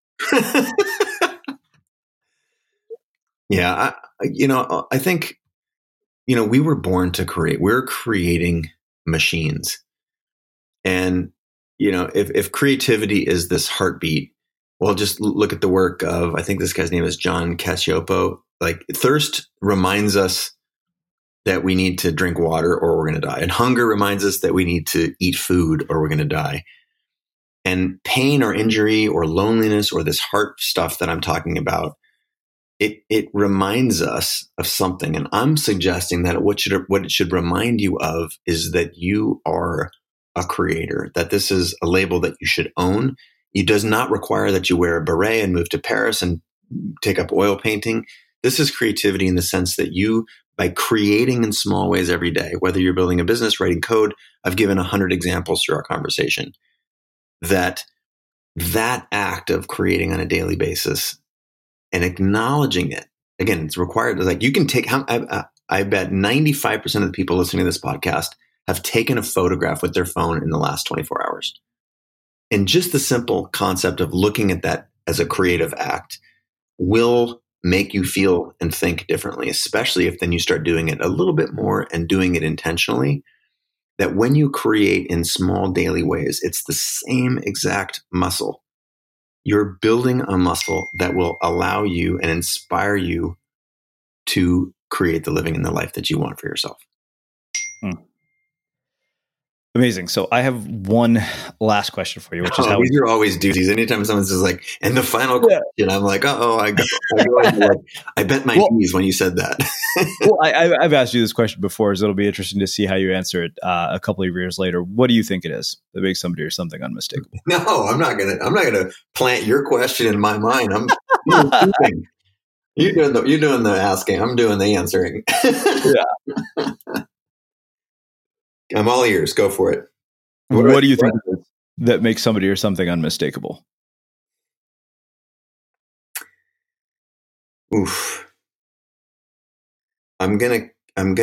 I think, we were born to create. We're creating machines. And, if creativity is this heartbeat, well, just look at the work of, I think this guy's name is John Cacioppo. Like, thirst reminds us that we need to drink water or we're going to die. And hunger reminds us that we need to eat food or we're going to die. And pain or injury or loneliness or this heart stuff that I'm talking about, it reminds us of something. And I'm suggesting that what it should remind you of is that you are a creator, that this is a label that you should own. It does not require that you wear a beret and move to Paris and take up oil painting. This is creativity in the sense that you, by creating in small ways every day, whether you're building a business, writing code, I've given 100 examples through our conversation, that act of creating on a daily basis and acknowledging it, again, it's required. Like, you can take, I bet 95% of the people listening to this podcast have taken a photograph with their phone in the last 24 hours. And just the simple concept of looking at that as a creative act will make you feel and think differently, especially if then you start doing it a little bit more and doing it intentionally. That when you create in small daily ways, it's the same exact muscle. You're building a muscle that will allow you and inspire you to create the living and the life that you want for yourself. Amazing. So I have one last question for you, which is how these are always doozies. Anytime someone says like, and the final question, I'm like, I bent my knees when you said that. Well, I've asked you this question before, so it'll be interesting to see how you answer it a couple of years later. What do you think it is that makes somebody or something unmistakable? No, I'm not gonna plant your question in my mind. You're doing the asking. I'm doing the answering. Yeah. I'm all ears. Go for it. What do you think that makes somebody or something unmistakable? Oof. I need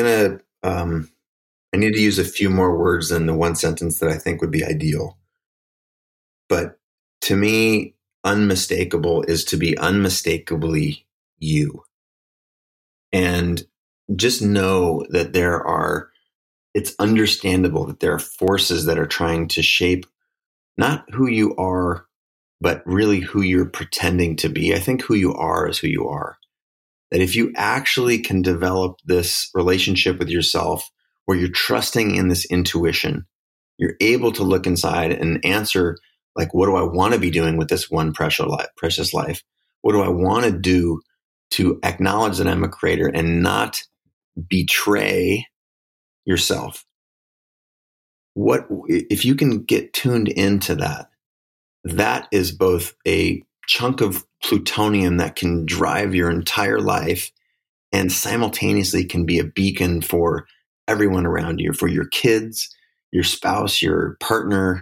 to use a few more words than the one sentence that I think would be ideal. But to me, unmistakable is to be unmistakably you. And just know that it's understandable that there are forces that are trying to shape not who you are, but really who you're pretending to be. I think who you are is who you are. That if you actually can develop this relationship with yourself where you're trusting in this intuition, you're able to look inside and answer, like, what do I want to be doing with this one precious life? What do I want to do to acknowledge that I'm a creator and not betray yourself? What if you can get tuned into that? That is both a chunk of plutonium that can drive your entire life and simultaneously can be a beacon for everyone around you, for your kids, your spouse, your partner,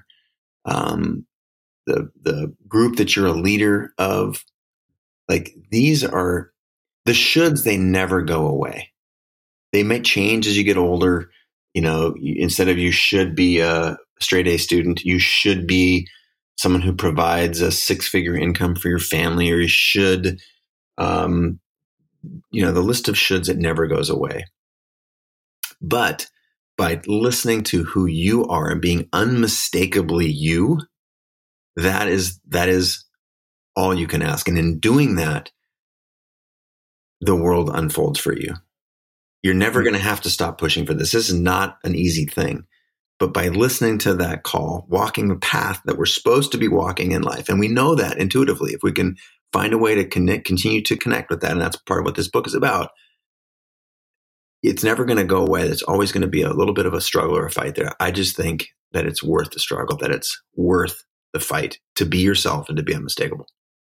the group that you're a leader of. Like, these are the shoulds. They never go away. They might change as you get older. Instead of you should be a straight A student, you should be someone who provides a 6-figure income for your family, or you should, the list of shoulds, it never goes away. But by listening to who you are and being unmistakably you, that is all you can ask. And in doing that, the world unfolds for you. You're never going to have to stop pushing for this. This is not an easy thing. But by listening to that call, walking the path that we're supposed to be walking in life, and we know that intuitively, if we can find a way to continue to connect with that, and that's part of what this book is about, it's never going to go away. There's always going to be a little bit of a struggle or a fight there. I just think that it's worth the struggle, that it's worth the fight to be yourself and to be unmistakable.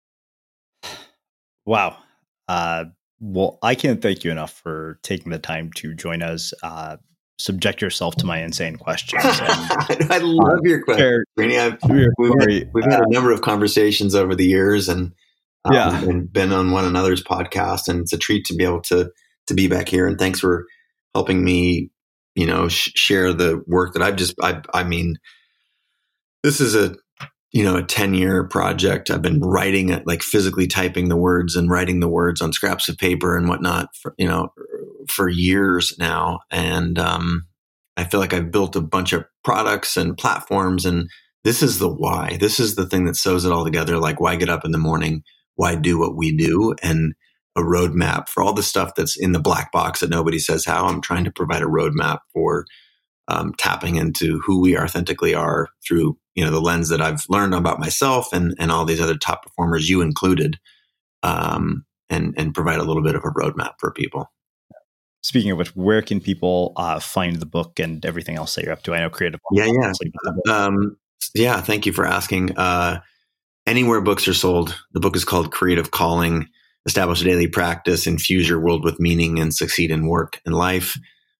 Wow. Well, I can't thank you enough for taking the time to join us. Subject yourself to my insane questions. And, I love your question. We've had a number of conversations over the years, and been on one another's podcast, and it's a treat to be able to be back here. And thanks for helping me, share the work that I mean, this is a 10-year project. I've been writing it, like physically typing the words and writing the words on scraps of paper and whatnot for years now. And I feel like I've built a bunch of products and platforms, and this is the why. This is the thing that sews it all together. Like, why get up in the morning? Why do what we do? And a roadmap for all the stuff that's in the black box that nobody says how. I'm trying to provide a roadmap for tapping into who we authentically are through, the lens that I've learned about myself and all these other top performers, you included, and provide a little bit of a roadmap for people. Speaking of which, where can people find the book and everything else that you're up to? I know Creative. Yeah. Thank you for asking. Anywhere books are sold. The book is called Creative Calling: Establish a Daily Practice, Infuse Your World with Meaning, and Succeed in Work and Life.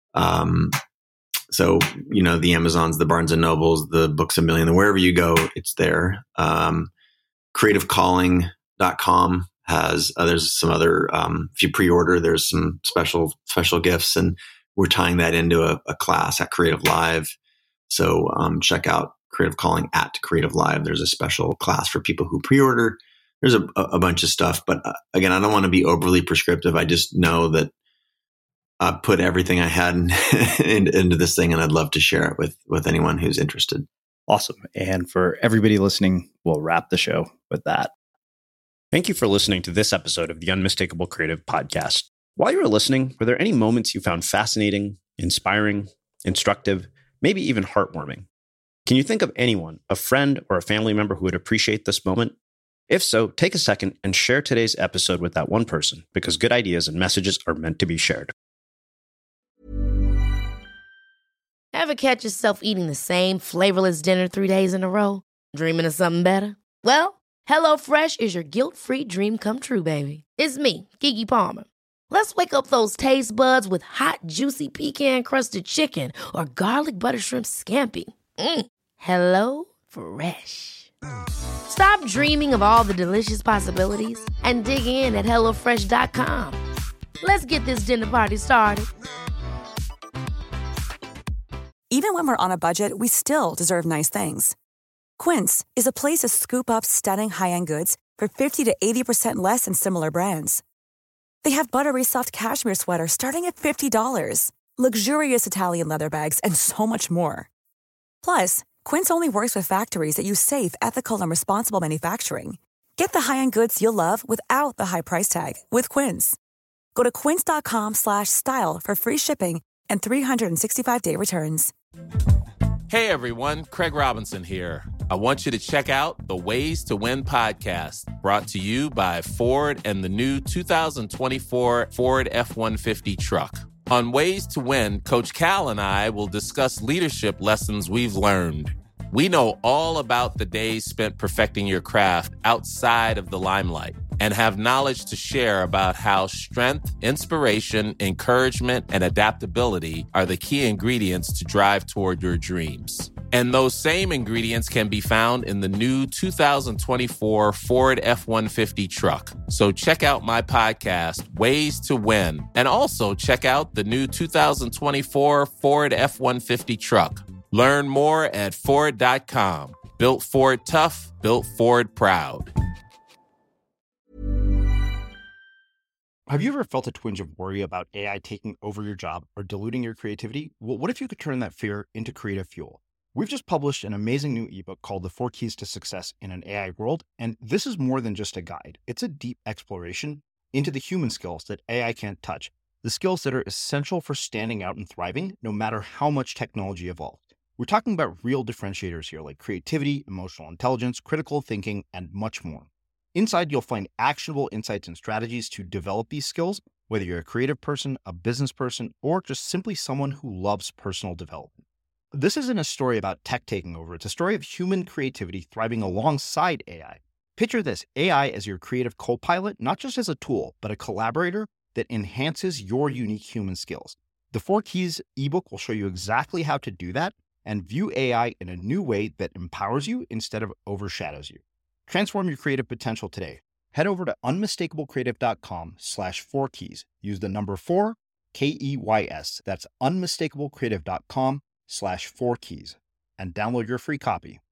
So, the Amazons, the Barnes and Nobles, the Books A Million, wherever you go, it's there. CreativeCalling.com has, there's some other, if you pre-order, there's some special gifts, and we're tying that into a class at Creative Live. So check out Creative Calling at Creative Live. There's a special class for people who pre-order. There's a bunch of stuff, but again, I don't want to be overly prescriptive. I just know that I put everything I had into this thing, and I'd love to share it with anyone who's interested. Awesome. And for everybody listening, we'll wrap the show with that. Thank you for listening to this episode of the Unmistakable Creative Podcast. While you were listening, were there any moments you found fascinating, inspiring, instructive, maybe even heartwarming? Can you think of anyone, a friend or a family member who would appreciate this moment? If so, take a second and share today's episode with that one person, because good ideas and messages are meant to be shared. Ever catch yourself eating the same flavorless dinner 3 days in a row? Dreaming of something better? Well, HelloFresh is your guilt-free dream come true, baby. It's me, Keke Palmer. Let's wake up those taste buds with hot, juicy pecan-crusted chicken or garlic butter shrimp scampi. Hello Fresh. Stop dreaming of all the delicious possibilities and dig in at HelloFresh.com. Let's get this dinner party started. Even when we're on a budget, we still deserve nice things. Quince is a place to scoop up stunning high-end goods for 50 to 80% less than similar brands. They have buttery soft cashmere sweaters starting at $50, luxurious Italian leather bags, and so much more. Plus, Quince only works with factories that use safe, ethical, and responsible manufacturing. Get the high-end goods you'll love without the high price tag with Quince. Go to quince.com/style for free shipping and 365-day returns. Hey everyone, Craig Robinson here. I want you to check out the Ways to Win podcast, brought to you by Ford and the new 2024 Ford F-150 truck. On Ways to Win, Coach Cal and I will discuss leadership lessons we've learned. We know all about the days spent perfecting your craft outside of the limelight and have knowledge to share about how strength, inspiration, encouragement, and adaptability are the key ingredients to drive toward your dreams. And those same ingredients can be found in the new 2024 Ford F-150 truck. So check out my podcast, Ways to Win, and also check out the new 2024 Ford F-150 truck. Learn more at Ford.com. Built Ford tough, built Ford proud. Have you ever felt a twinge of worry about AI taking over your job or diluting your creativity? Well, what if you could turn that fear into creative fuel? We've just published an amazing new ebook called The 4 Keys to Success in an AI World, and this is more than just a guide. It's a deep exploration into the human skills that AI can't touch, the skills that are essential for standing out and thriving, no matter how much technology evolves. We're talking about real differentiators here, like creativity, emotional intelligence, critical thinking, and much more. Inside, you'll find actionable insights and strategies to develop these skills, whether you're a creative person, a business person, or just simply someone who loves personal development. This isn't a story about tech taking over. It's a story of human creativity thriving alongside AI. Picture this, AI as your creative co-pilot, not just as a tool, but a collaborator that enhances your unique human skills. The 4 Keys ebook will show you exactly how to do that and view AI in a new way that empowers you instead of overshadows you. Transform your creative potential today. Head over to unmistakablecreative.com/4keys. Use the number 4, KEYS. That's unmistakablecreative.com/4keys and download your free copy.